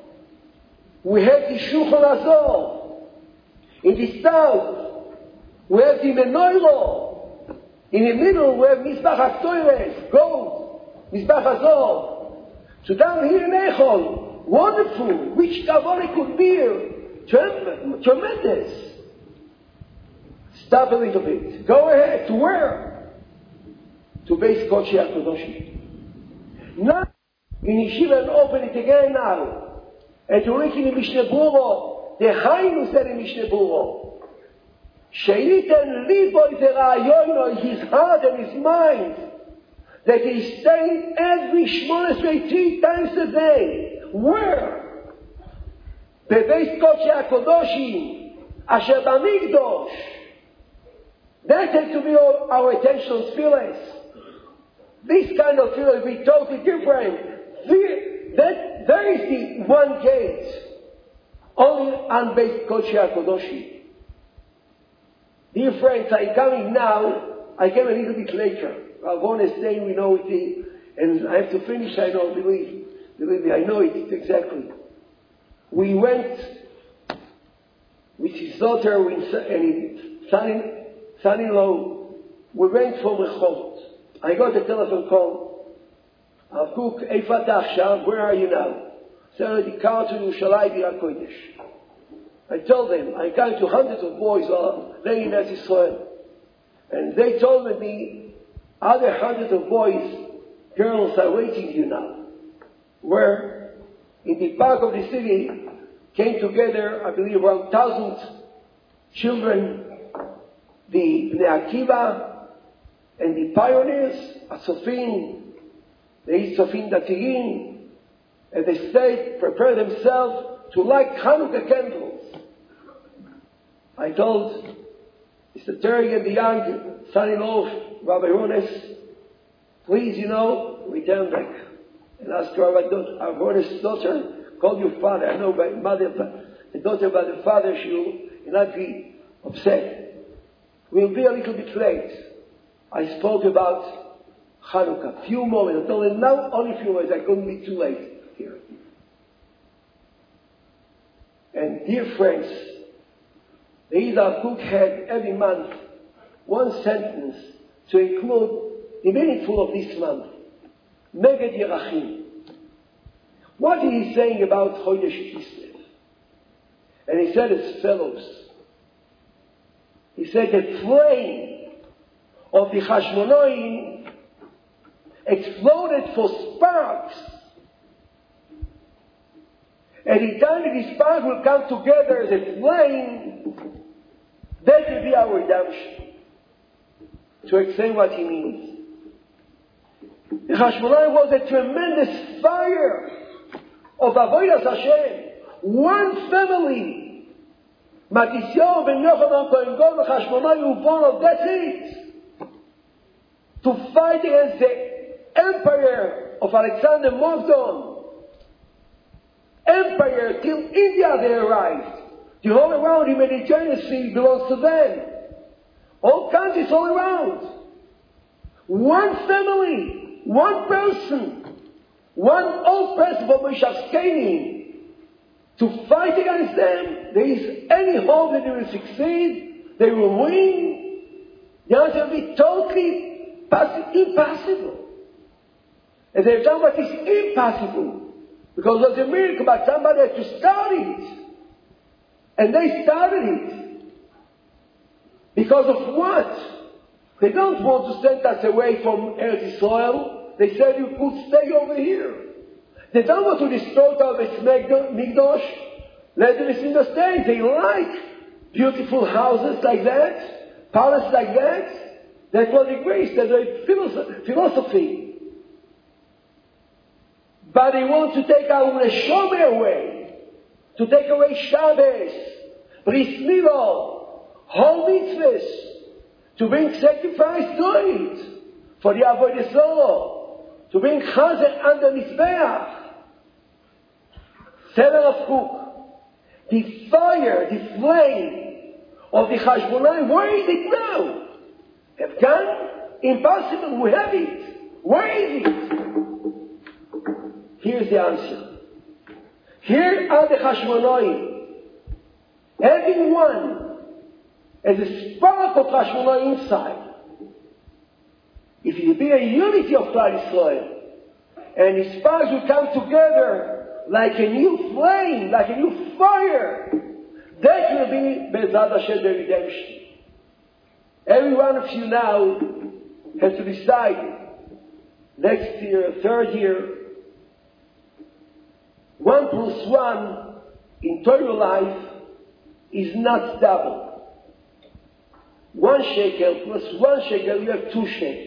S4: we have the Shulchan Azor. In the south, we have the Menorah. In the middle, we have Mizbach HaTorah, gold, Mizbach Azor. So down here in Eichel, wonderful, which kavod it could be, tremendous. Stop a little bit. Go ahead. To where? To base Kodesh HaKadoshim. Now, in Yeshiva and open it again now. And to look in the Mishneh Berurah, the Hainu said in Mishneh Berurah, Sheiten libo is his heart and his mind, that he stayed every Shmones 3 times a day. Where? Bebeis Kodesh HaKadoshim, Asher Bamikdosh. That has to be our attention tefillas. This kind of tefillah will be totally different. There is the one gate, only on Beis Kodesh HaKadoshim. Dear friends, I'm coming now. I came a little bit later. I'm going to stay, we know it, and I have to finish. I don't believe me, I know it exactly. We went with his daughter and his son-in-law. We went from Rehovot. I got a telephone call. I'll cook, Eifat Achshav, where are you now? Said, the car to Yerushalayim Birat Kodesh. I told them, I came to hundreds of boys laying in Eretz Israel. And they told me, other hundreds of boys, girls are waiting you now. Where? In the park of the city, came together, I believe, around 1,000 children, the Akiva, and the pioneers, Asofim, the Isofim Datiyin, and they stayed, prepare themselves to light Hanukkah candles. I told Mr. Terry and the young son-in-law of Rabbi Rones, please, return back. And ask Rabbi Rones' daughter, call your father. I know by mother, the daughter by the father, she will not be upset. We'll be a little bit late. I spoke about Hanukkah. Few moments. I told him now only few moments. I couldn't be too late here. And dear friends, the Yiddish book had every month one sentence to include the meaningful of this month. Meged Yerachim. What is he saying about Chodesh Kislev? And he said as follows. He said the flame of the Hashmonaim exploded for sparks. And the time that the sparks will come together as a flame, that will be our redemption. To explain what he means. The Hashmonaim was a tremendous fire of Avodas Hashem. One family. Matisyahu ben Yochanan Kohen Gadol and Hashmonaim were born of that's it. To fight against the empire of Alexander Magdon. Empire till India they arrived. The whole around the Mediterranean Sea belongs to them. All countries all around. One family, one person, one old person for Meshach to fight against them. There is any hope that they will succeed, they will win. The answer will be totally impossible. And they've done what is impossible. Because it was a miracle, but somebody had to start it. And they started it. Because of what? They don't want to send us away from Eretz Israel. They said you could stay over here. They don't want to destroy our Mikdash. Let them understand they like beautiful houses like that, palaces like that. That's what the grace, that's the philosophy. But they want to take our Neshama away, to take away Shabbos, Bris Milo, whole mitzvahs, to bring sacrifice to it, for the Avodah Zarah, to bring Chazer under Mizbeach. Seven of Cook. The fire, the flame of the Chashmonai, where is it now? Have gone? Impossible, we have it. Where is it? Here's the answer. Here are the Chashmonai. Having one as a spark of Chashmonai inside. If it be a unity of Klal Yisrael, and the sparks will come together like a new flame, like a new fire, that will be Be'ezrat Hashem the redemption. Every one of you now has to decide next year, third year, 1 plus 1 in Torah life is not double. 1 shekel plus 1 shekel, you have 2 shekels.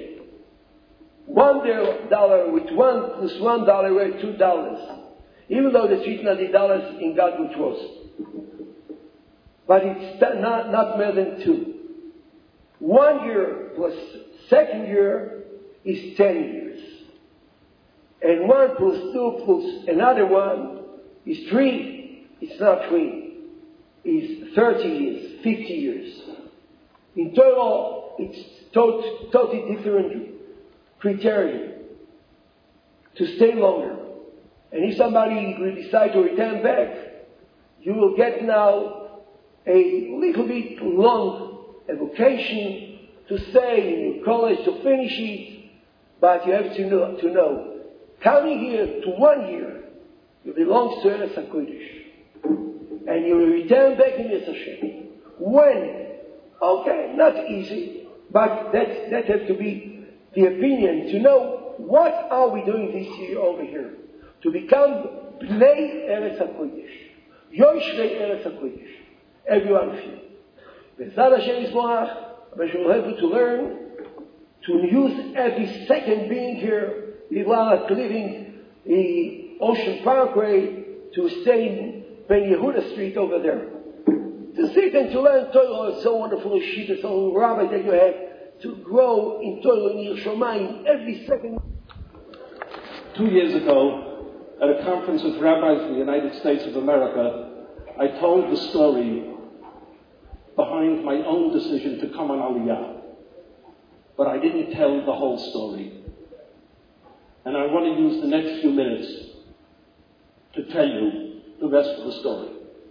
S4: $1 with $1 plus $1, we have $2. Even though the $3 in God we trust. But it's not more than 2. 1 year plus second year is 10 years. And 1 plus 2 plus another 1 is 3. It's not 3. It's 30 years, 50 years. In Torah, it's totally different criteria to stay longer. And if somebody will decide to return back, you will get now a little bit long education to stay in college to finish it, but you have to know coming here to 1 year, you belong to Eretz HaKodesh, and you will return back in Yetz Hashem. When? Okay, not easy, but that has to be the opinion, to know what are we doing this year over here. To become Bnei Eretz HaKodesh. Yoshvei Eretz HaKodesh. Every one of you. Be'ezrat Hashem Yisborach, but you will have to learn to use every second being here, without leaving the Ocean Parkway to stay in Ben Yehuda Street over there. To sit and to learn Torah, so wonderful Shita, so rabbi that you have, to grow in Torah in Yerushalayim every second.
S1: 2 years ago, at a conference with rabbis in the United States of America, I told the story behind my own decision to come on Aliyah. But I didn't tell the whole story. And I want to use the next few minutes to tell you the rest of the story.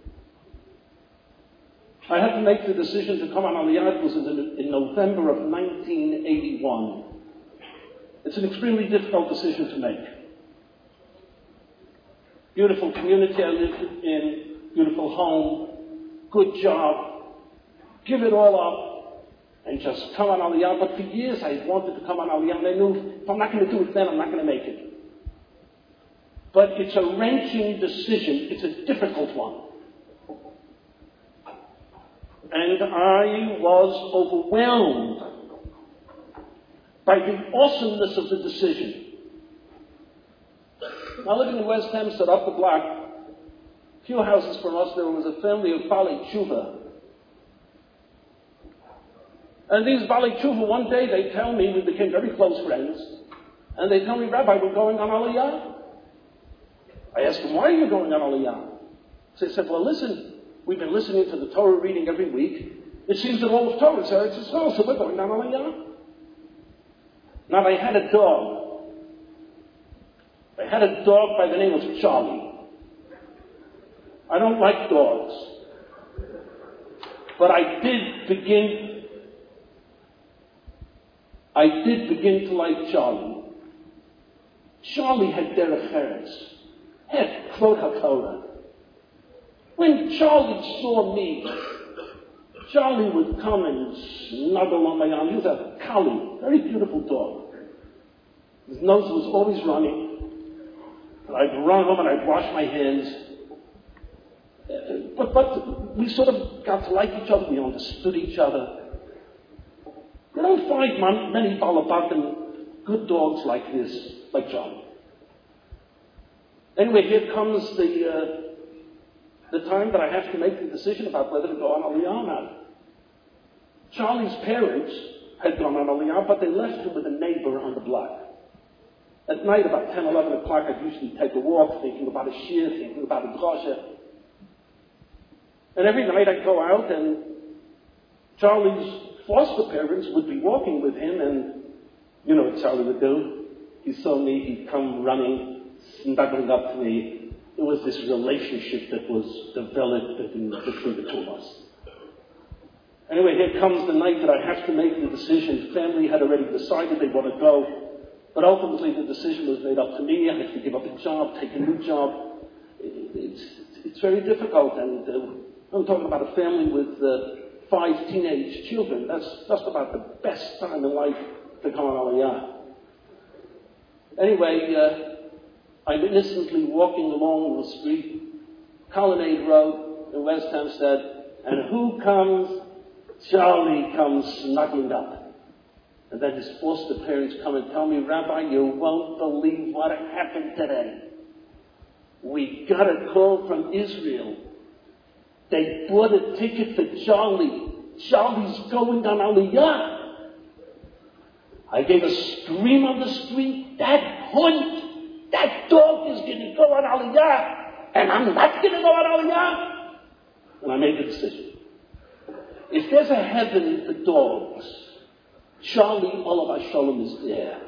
S1: I had to make the decision to come on Aliyah. It was in November of 1981. It's an extremely difficult decision to make. Beautiful community I lived in, beautiful home, good job. Give it all up and just come on Aliyah. But for years I wanted to come on Aliyah, and I knew if I'm not going to do it then, I'm not going to make it. But it's a wrenching decision. It's a difficult one. And I was overwhelmed by the awesomeness of the decision. I live in West Hempstead, up the block, a few houses from us. There was a family of Bali Tshuva. And these Bali Tshuva, one day they tell me, we became very close friends, and they tell me, Rabbi, we're going on Aliyah. I asked them, why are you going on Aliyah? So they said, well, listen, we've been listening to the Torah reading every week. It seems that all of Torah is Eretz Yisrael, so we're going on Aliyah. Now, I had a dog. I had a dog by the name of Charlie. I don't like dogs. But I did begin to like Charlie. Charlie had derech eretz, had kvod haTorah. When Charlie saw me, Charlie would come and snuggle on my arm. He was a collie, very beautiful dog. His nose was always running. And I'd run home and I'd wash my hands. But we sort of got to like each other. We understood each other. You don't find many Balabakan good dogs like this, like John. Anyway, here comes the time that I have to make the decision about whether to go on Aliyah now. Charlie's parents had gone on Aliyah, but they left him with a neighbor on the block. At night, about 10, 11 o'clock, I'd usually take a walk, thinking about a shir, thinking about a drasha. And every night I'd go out, and Charlie's foster parents would be walking with him, and you know what Charlie would do. He saw me, he'd come running, snuggling up to me. It was this relationship that was developed between the two of us. Anyway, here comes the night that I have to make the decision. The family had already decided they want to go. But ultimately, the decision was made up to me. I had to give up a job, take a new job. It's very difficult. And I'm talking about a family with 5 teenage children. That's just about the best time in life to come on Aliyah. Anyway, I'm innocently walking along the street, Colonnade Road in West Hempstead, and who comes? Charlie comes snuggling up. And then his foster parents come and tell me, Rabbi, you won't believe what happened today. We got a call from Israel. They bought a ticket for Charlie. Charlie's going on Aliyah. I gave a scream on the street. That hunt, that dog is going to go on Aliyah. And I'm not going to go on Aliyah. And I made the decision. If there's a heaven for dogs, Charlie Olav Shalom is there.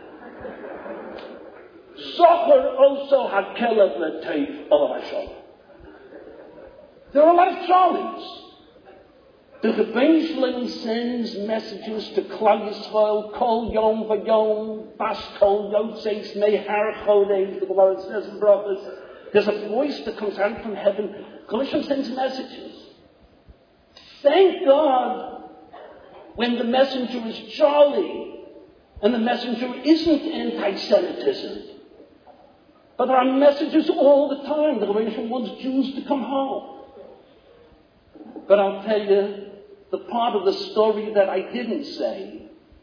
S1: Zocher also Hakelev Letev Olav Shalom. There are a lot of Charlies. The Rebbeinu Shalom sends messages to Klal Yisrael, Kol Yom V'Yom, Bas Kol Yotzeis Mehar Chodesh, the Gemara says in Brachos. There's a voice that comes out from heaven. Klal Yisrael sends messages. Thank God when the messenger is Charlie and the messenger isn't anti-Semitism. But there are messages all the time. The Rebbeinu wants Jews to come home. But I'll tell you the part of the story that I didn't say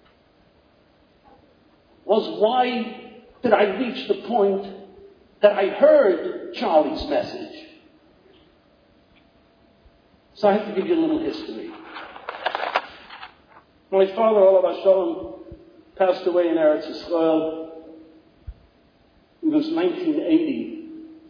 S1: was why did I reach the point that I heard Charlie's message. So I have to give you a little history. My father, Olav Shalom, passed away in Eretz Yisrael. It was 1980.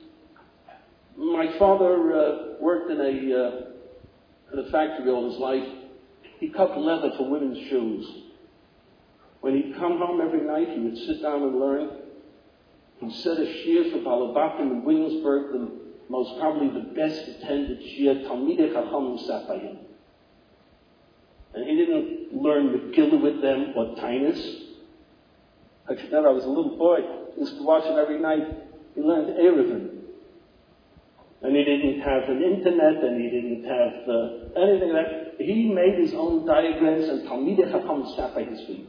S1: My father worked in a factory all his life. He cut leather for women's shoes. When he'd come home every night, he would sit down and learn. He said a shir for Balabatim in Williamsburg, the most probably the best attended shir, Talmidei Chachamim sat by him. And he didn't learn Megillah with them or Tainus. I remember I was a little boy. I used to watch him every night. He learned Eruvin. And he didn't have an internet, and he didn't have anything like that. He made his own diagrams, and Talmidei Chachamim sat by his feet.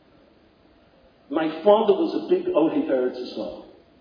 S1: My father was a big Ohev Eretz Yisrael.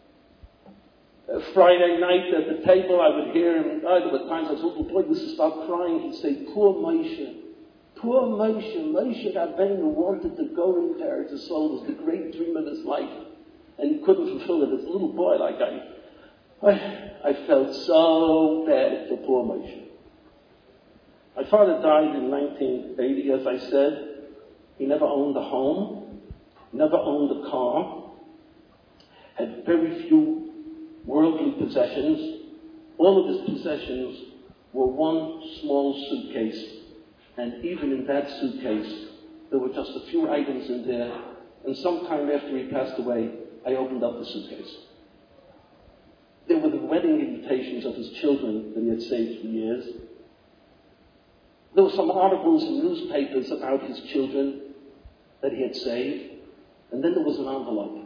S1: Friday night at the table, I would hear him. There were times I was a little boy, used to start crying. He'd say, "Poor Moshe, poor Moshe. Moshe Rabbeinu wanted to go into Eretz Yisrael. It was the great dream of his life, and he couldn't fulfill it." As a little boy, like I felt so bad for poor Moshe. My father died in 1980, as I said. He never owned a home, never owned a car, had very few worldly possessions. All of his possessions were one small suitcase. And even in that suitcase, there were just a few items in there. And sometime after he passed away, I opened up the suitcase. There were the wedding invitations of his children that he had saved for years. There were some articles in newspapers about his children that he had saved. And then there was an envelope.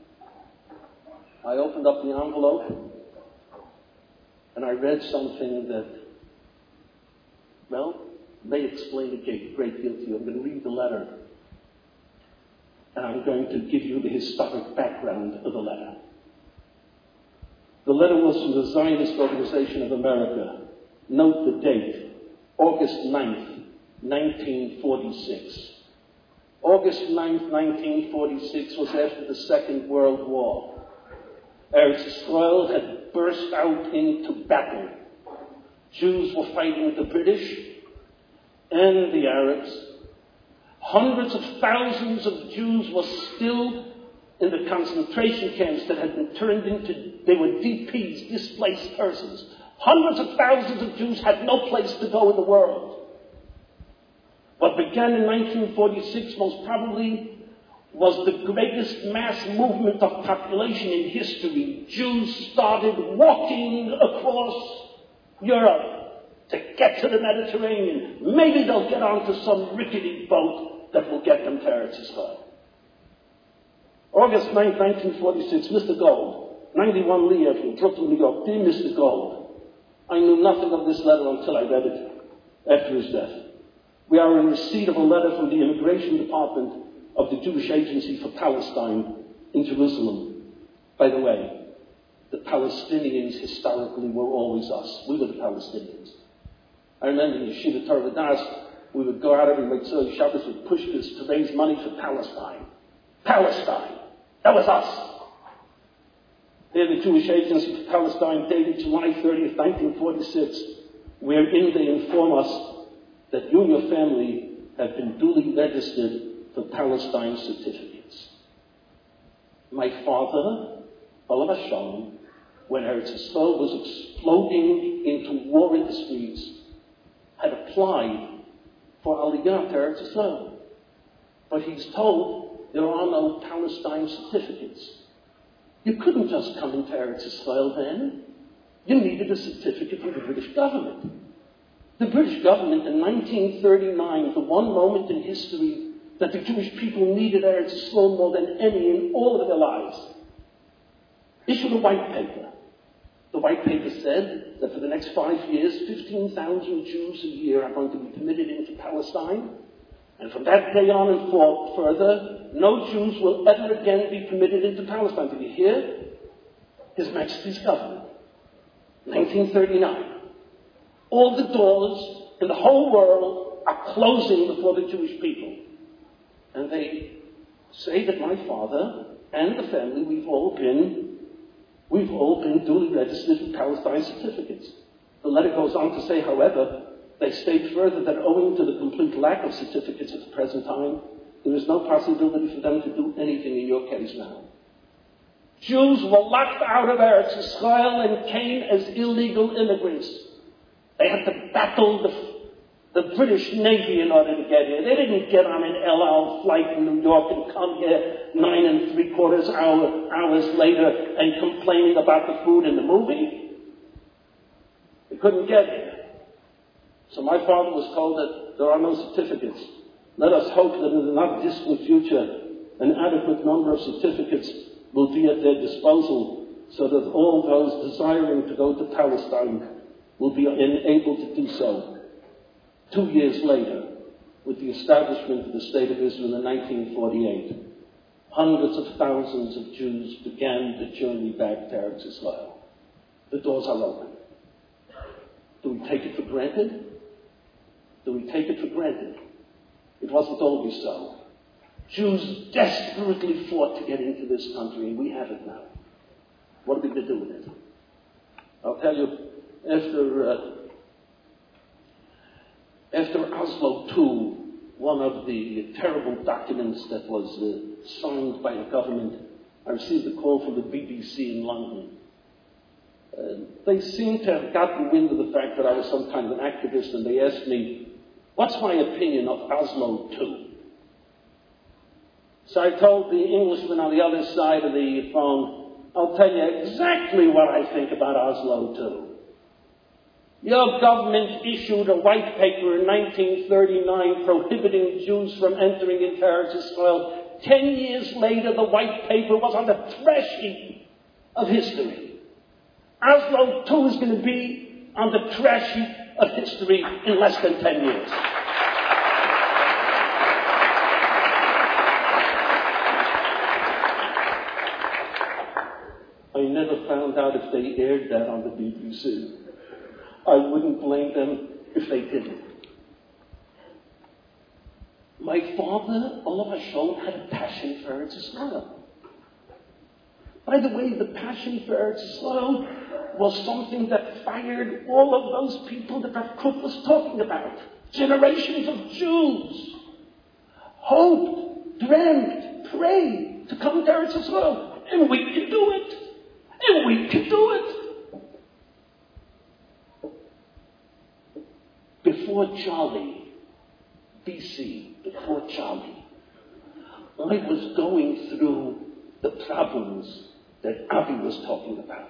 S1: I opened up the envelope and I read something that, well, may explain a great deal to you. I'm going to read the letter. And I'm going to give you the historic background of the letter. The letter was from the Zionist Organization of America. Note the date, August 9th, 1946. August 9th, 1946 was after the Second World War. Eretz Israel had burst out into battle. Jews were fighting the British and the Arabs. Hundreds of thousands of Jews were still in the concentration camps that had been turned into, they were DPs, displaced persons. Hundreds of thousands of Jews had no place to go in the world. What began in 1946 most probably was the greatest mass movement of population in history. Jews started walking across Europe to get to the Mediterranean. Maybe they'll get onto some rickety boat that will get them to Eretz Israel. August 9, 1946, Mr. Gold, 91 Leah from Brooklyn, New York. Dear Mr. Gold, I knew nothing of this letter until I read it after his death. We are in receipt of a letter from the Immigration Department of the Jewish Agency for Palestine in Jerusalem. By the way, the Palestinians historically were always us. We were the Palestinians. I remember in Yeshiva Torah Das, we would go out every Mitzvah Shabbos with pushkas to raise money for Palestine. Palestine. That was us. They're the Jewish Agency for Palestine, dated July 30th, 1946, wherein they inform us that you and your family have been duly registered for Palestine certificates. My father, Olav Hashem, when Eretz Yisrael was exploding into war in the streets, had applied for Aliyah to Eretz Yisrael. But he's told there are no Palestine certificates. You couldn't just come into Eretz Yisrael then. You needed a certificate from the British government. The British government in 1939, the one moment in history that the Jewish people needed Eretz Yisrael more than any in all of their lives, issued a white paper. The white paper said that for the next 5 years, 15,000 Jews a year are going to be permitted into Palestine. And from that day on and further, no Jews will ever again be permitted into Palestine. Did you hear? His Majesty's government. 1939. All the doors in the whole world are closing before the Jewish people. And they say that my father and the family, we've all been duly registered for Palestine certificates. The letter goes on to say, however, they state further that owing to the complete lack of certificates at the present time, there is no possibility for them to do anything in your case now. Jews were locked out of Eretz Israel and came as illegal immigrants. They had to battle the British Navy in order to get here. They didn't get on an El Al flight in New York and come here 9 3/4 hours later and complaining about the food in the movie. They couldn't get here. So my father was told that there are no certificates. Let us hope that in the not distant future, an adequate number of certificates will be at their disposal so that all those desiring to go to Palestine will be enabled to do so. 2 years later, with the establishment of the State of Israel in 1948, hundreds of thousands of Jews began the journey back to Eretz Israel. The doors are open. Do we take it for granted? Do we take it for granted? It wasn't always so. Jews desperately fought to get into this country, and we have it now. What are we going to do with it? I'll tell you, after Oslo II, one of the terrible documents that was signed by the government, I received a call from the BBC in London. They seemed to have gotten wind of the fact that I was some kind of an activist, and they asked me, what's my opinion of Oslo II? So I told the Englishman on the other side of the phone, I'll tell you exactly what I think about Oslo II. Your government issued a white paper in 1939 prohibiting Jews from entering into Eretz Israel. 10 years later, the white paper was on the trash heap of history. Oslo II is going to be on the trash heap of history in less than 10 years. I never found out if they aired that on the BBC. I wouldn't blame them if they didn't. My father, Olav Hashem, had a passion for Eretz Yisrael. By the way, the passion for Eretz Yisrael was something that fired all of those people that Rav Kook was talking about. Generations of Jews hoped, dreamt, prayed to come to Eretz Yisrael. And we could do it. And we could do it. Before Charlie, BC, before Charlie, I was going through the problems that Avi was talking about.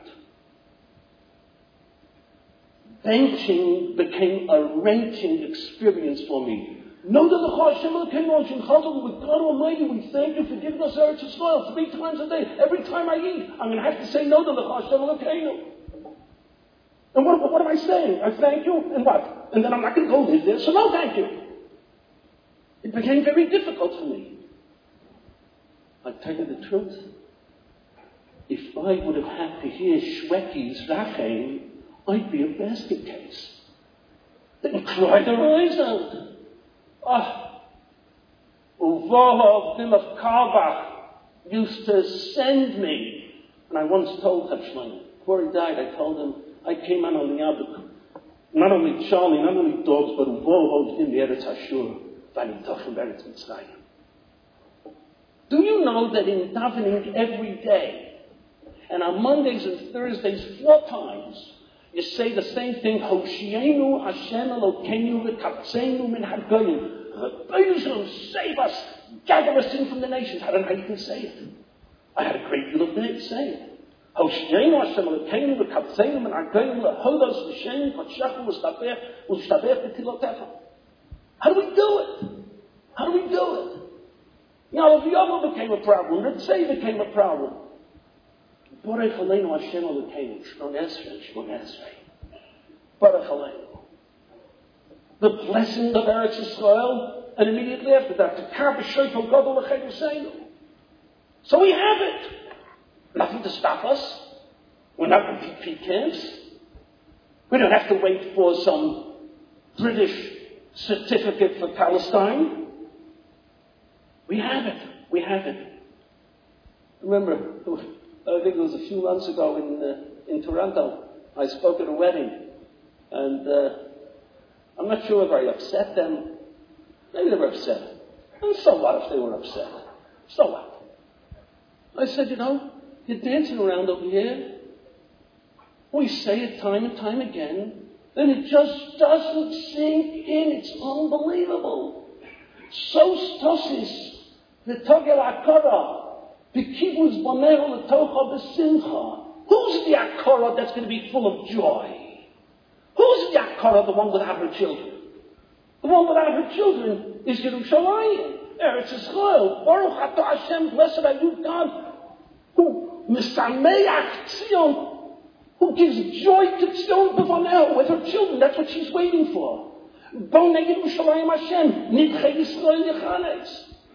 S1: Benching became a wrenching experience for me. Know that the Hashem Elokeinu with God Almighty, we thank you for giving us Eretz Yisrael 3 times a day. Every time I eat, I'm going to have to say no to the Hashem Elokeinu. And what am I saying? I thank you, and what? And then I'm not going to go live there, so no thank you. It became very difficult for me. I tell you the truth. If I would have had to hear Shwekey's Rachem, I'd be a basket case. They'd cry their eyes out. Uvohov Dimov Karlbach used to send me. And I once told Hepshlein, before he died, I told him, I came on Aliyah, not only Charlie, not only dogs, but Uvohov in the Eretz Hashur, Vanitach and Eretz Mitzrayim. Do you know that in davening every day, and on Mondays and Thursdays 4 times, you say the same thing, Hoshienu Hashem Elokeinu v'kapseinu min hagoyim. Rebbeinu, save us, gather us in from the nations. I don't know how you can say it. I had a great deal of day saying it. Hoshienu Hashem Elokeinu v'kapseinu min hagoyim lehodos v'shem v'tshachu v'shtabech v'tilotecha. How do we do it? How do we do it? Now, if Yovel became a problem, Ritzay became a problem. Baruch Aleinu Hashem Elokeinu, Shmon Esrei, Shmon Esrei. Baruch Aleinu. The blessing of Eretz Yisrael, and immediately after that, to Kar B'Shoyto Gadol L'Cheduseinu. So we have it. Nothing to stop us. We're not in PP camps. We don't have to wait for some British certificate for Palestine. We have it. We have it. Remember, I think it was a few months ago in Toronto, I spoke at a wedding, and I'm not sure if I upset them. Maybe they were upset. And so what if they were upset? So what? I said, you're dancing around over here. We say it time and time again, and it just doesn't sink in. It's unbelievable. So stosis. The Togel Akara, the Kibbutz Bomer L'Tocha B'Simcha. Who's the Akara that's going to be full of joy? Who's the Akara, the one without her children? The one without her children is Yerushalayim, Eretz Yisrael. Baruch Atah Hashem, blessed are you, God, who Misameach Tzion, who gives joy to Tzion B'Vanel with her children. That's what she's waiting for. Bonei Yerushalayim Hashem, Nidchei Yisrael Yechanes.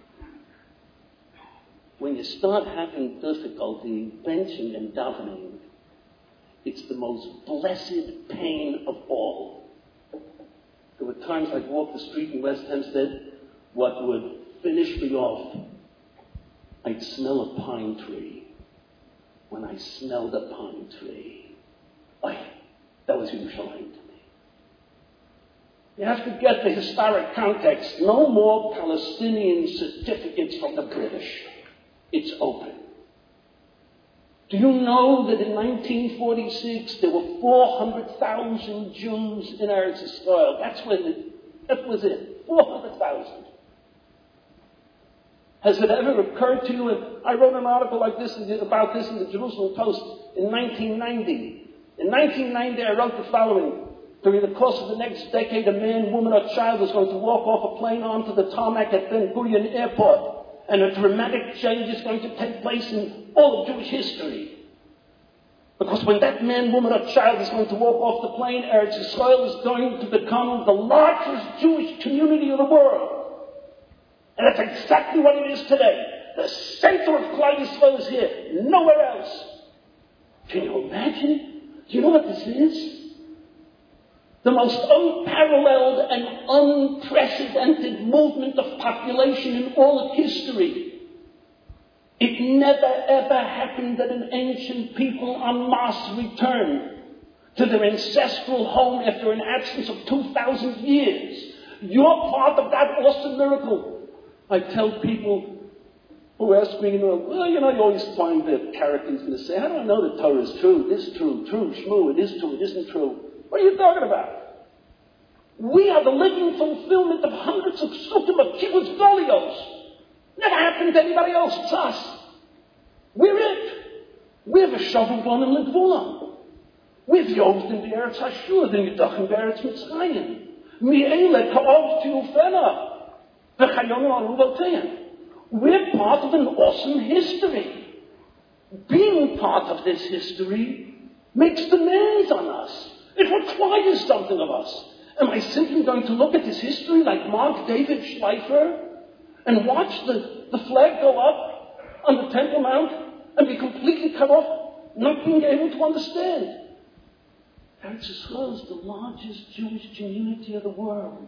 S1: When you start having difficulty benching and davening, it's the most blessed pain of all. There were times I'd walk the street in West Hempstead, what would finish me off, I'd smell a pine tree. When I smelled a pine tree, that was Yerushalayim to me. You have to get the historic context. No more Palestinian certificates from the British. It's open. Do you know that in 1946 there were 400,000 Jews in Eretz Yisrael? That was it. 400,000. Has it ever occurred to you? And I wrote an article like this about this in the Jerusalem Post in 1990. In 1990, I wrote the following. During the course of the next decade, a man, woman, or child is going to walk off a plane onto the tarmac at Ben Gurion Airport. And a dramatic change is going to take place in all of Jewish history. Because when that man, woman, or child is going to walk off the plane, Eretz Yisrael is going to become the largest Jewish community of the world. And that's exactly what it is today. The center of Klal Yisrael is here, nowhere else. Can you imagine? Do you know what this is? the most unparalleled and unprecedented movement of population in all of history. It never ever happened that an ancient people en masse returned to their ancestral home after an absence of 2,000 years. You're part of that awesome miracle. I tell people who ask me, you always find that character's going to say, how do I know the Torah is true? This true, shmoo, it is true, it isn't true. What are you talking about? We are the living fulfillment of hundreds of suttim of kibbutz golios. Never happened to anybody else. It's us. We're it. We're the Shavuvon and Ligvulam. We're the Yovd in the Eretz Hashur, the Yidach in the Eretz Mitzrayim. Mi'ele ka'ov tiufena. V'chayonu aruvotein. We're part of an awesome history. Being part of this history makes demands on us. It requires something of us. Am I simply going to look at this history like Mark David Schleifer and watch the flag go up on the Temple Mount and be completely cut off, not being able to understand? Eretz Yisrael is the largest Jewish community of the world.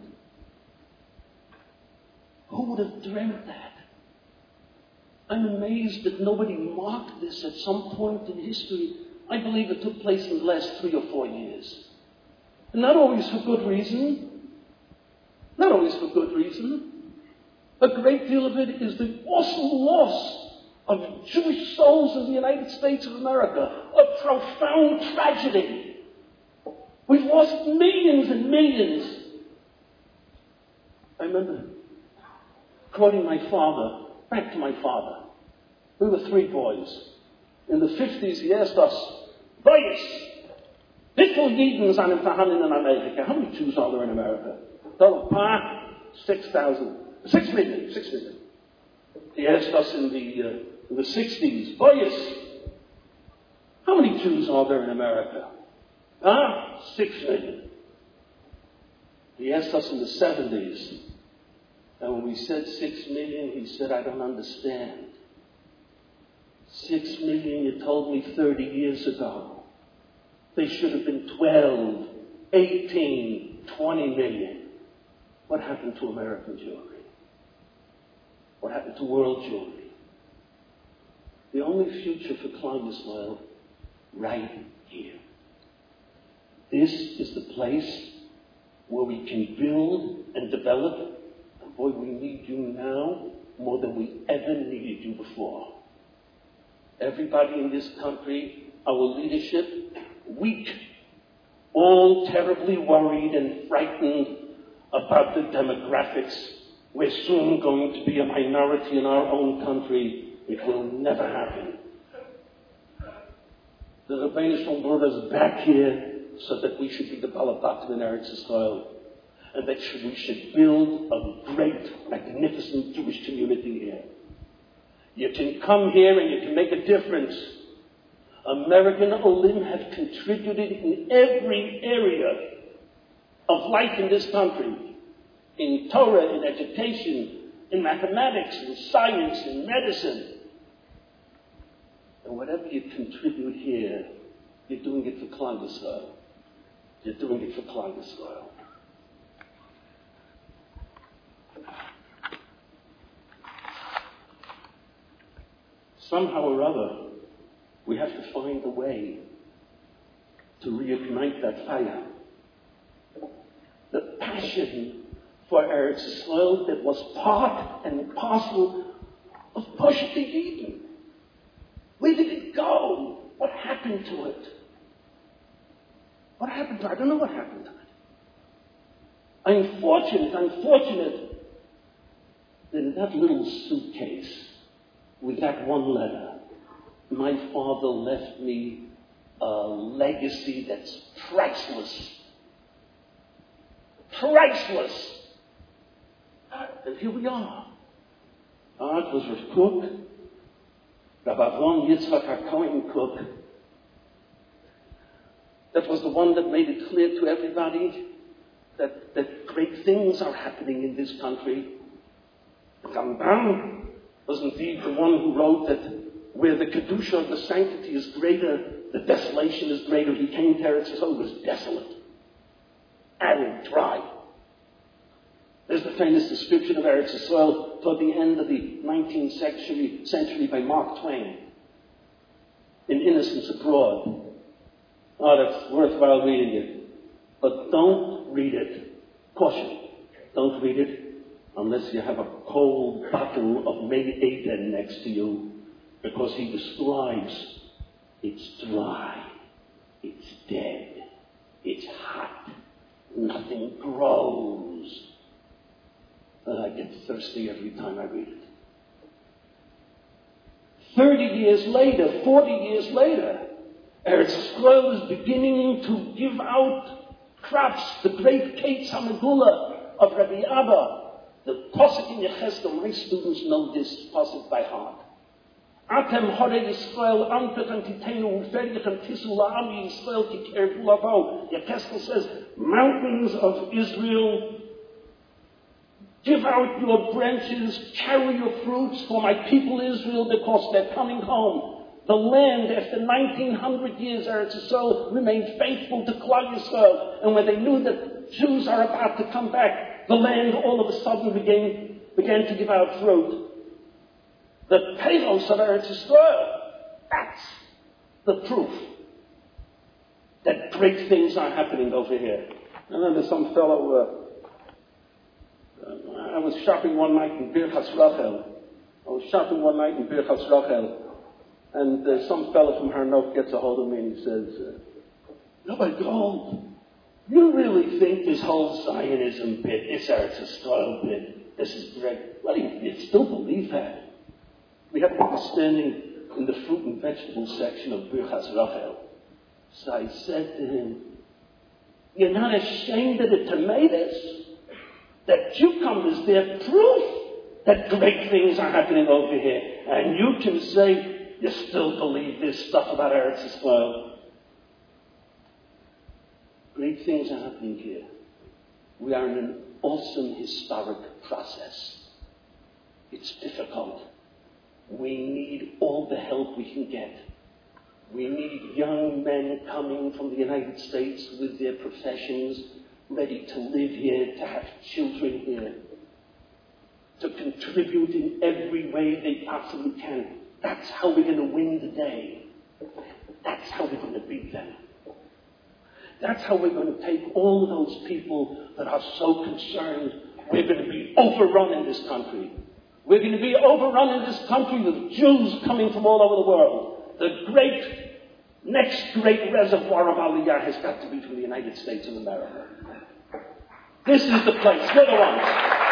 S1: Who would have dreamt that? I'm amazed that nobody marked this at some point in history. I believe it took place in the last 3 or 4 years. And not always for good reason. Not always for good reason. A great deal of it is the awesome loss of Jewish souls in the United States of America. A profound tragedy. We've lost millions and millions. I remember quoting my father, back to my father. We were 3 boys. In the 50s, he asked us, boys, little Yidens an Verhandlungen in America. How many Jews are there in America? 6 million. He asked us in the 60s, boys, how many Jews are there in America? 6 million. He asked us in the 70s, and when we said 6 million, he said, I don't understand. 6 million, you told me 30 years ago. They should have been 12, 18, 20 million. What happened to American Jewry? What happened to world Jewry? The only future for Klal Yisrael, right here. This is the place where we can build and develop. And boy, we need you now more than we ever needed you before. Everybody in this country, our leadership, weak, all terribly worried and frightened about the demographics. We're soon going to be a minority in our own country. It will never happen. The Rebbeinu Shalom brought us back here so that we should be the Balabak in Eretz Yisrael, and that we should build a great, magnificent Jewish community here. You can come here and you can make a difference. American Olim have contributed in every area of life in this country. In Torah, in education, in mathematics, in science, in medicine. And whatever you contribute here, you're doing it for Klal Yisrael. You're doing it for Klal Yisrael. Somehow or other, we have to find a way to reignite that fire. The passion for Eretz Yisrael that was part and parcel of Poshet Eden. Where did it go? What happened to it? What happened to it? I don't know what happened to it. I'm fortunate that in that little suitcase, with that one letter, my father left me a legacy that's priceless. Priceless. And here we are. It was Rav Kook, Rabbi Avram Yitzchak HaKohen Kook. That was the one that made it clear to everybody that great things are happening in this country. Rambam was indeed the one who wrote that where the Kedusha of the sanctity is greater, the desolation is greater. He came to Eretz Yisrael, it was desolate. arid, dry. There's the famous description of Eretz Yisrael toward the end of the 19th century by Mark Twain in Innocents Abroad. Oh, that's worthwhile reading it. But don't read it. Caution. Don't read it unless you have a cold bottle of Megaden next to you, because he describes it's dry, it's dead, it's hot, nothing grows. And I get thirsty every time I read it. 30 years later, 40 years later, Eretz Yisrael is beginning to give out crops. The great Ketz HaMegillah of Rabbi Abba, the Pasuk in Yechezkel, my students know this Pasuk by heart. Atem Horei Yisrael Amtechem Titenu Uferichem Tisu La'am Yisrael Kiker Lavo. Yechezkel says, mountains of Israel, give out your branches, carry your fruits for my people Israel, because they're coming home. The land, after 1900 years, Eretz Yisrael remained faithful to Klal Yisrael. And when they knew that Jews are about to come back, the land all of a sudden began to give out fruit. The Pelos of Eretz Yisrael, that's the proof that great things are happening over here. I remember some fellow, I was shopping one night in Birchas Rachel. And some fellow from Harnof gets a hold of me and he says, Rabbi Gold, you really think this whole Zionism bit, this Eretz Yisrael bit, this is great? Well, you still believe that? We happen to be standing in the fruit and vegetable section of Birchas Rachel. So I said to him, you're not ashamed of the tomatoes? That cucumbers, they're proof that great things are happening over here. And you can say you still believe this stuff about Eretz Yisrael. Great things are happening here. We are in an awesome historic process. It's difficult. We need all the help we can get. We need young men coming from the United States with their professions, ready to live here, to have children here, to contribute in every way they possibly can. That's how we're going to win the day. That's how we're going to beat them. That's how we're going to take all those people that are so concerned. We're going to be overrun in this country. We're going to be overrun in this country with Jews coming from all over the world. The next great reservoir of Aliyah has got to be from the United States of America. This is the place. We're the ones.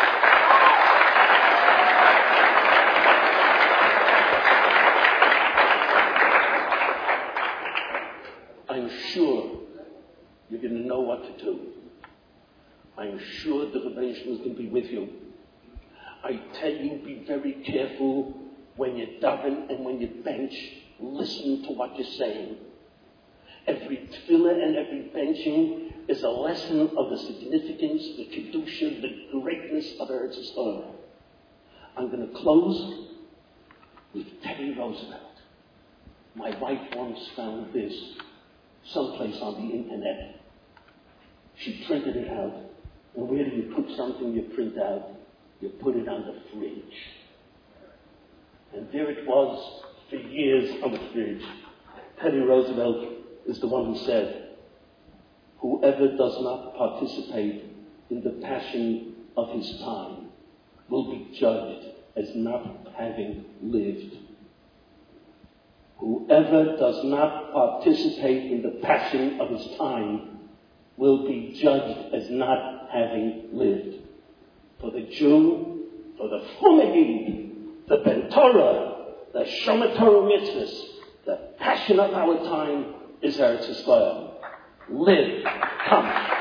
S1: I'm sure you're going to know what to do. I'm sure the Rebbeinu is going to be with you. I tell you, be very careful when you daven and when you bench. Listen to what you're saying. Every tefillah and every benching is a lesson of the significance, the kedusha, the greatness of Eretz Yisrael. I'm going to close with Teddy Roosevelt. My wife once found this someplace on the internet. She printed it out. And where do you put something you print out? You put it on the fridge. And there it was for years on the fridge. Teddy Roosevelt is the one who said, whoever does not participate in the passion of his time will be judged as not having lived. Whoever does not participate in the passion of his time will be judged as not having lived. For the Jew, for the Fumegid, the Ben Torah, the Shomer Torah mitzvahs, the passion of our time is Eretz Yisrael. Live, come.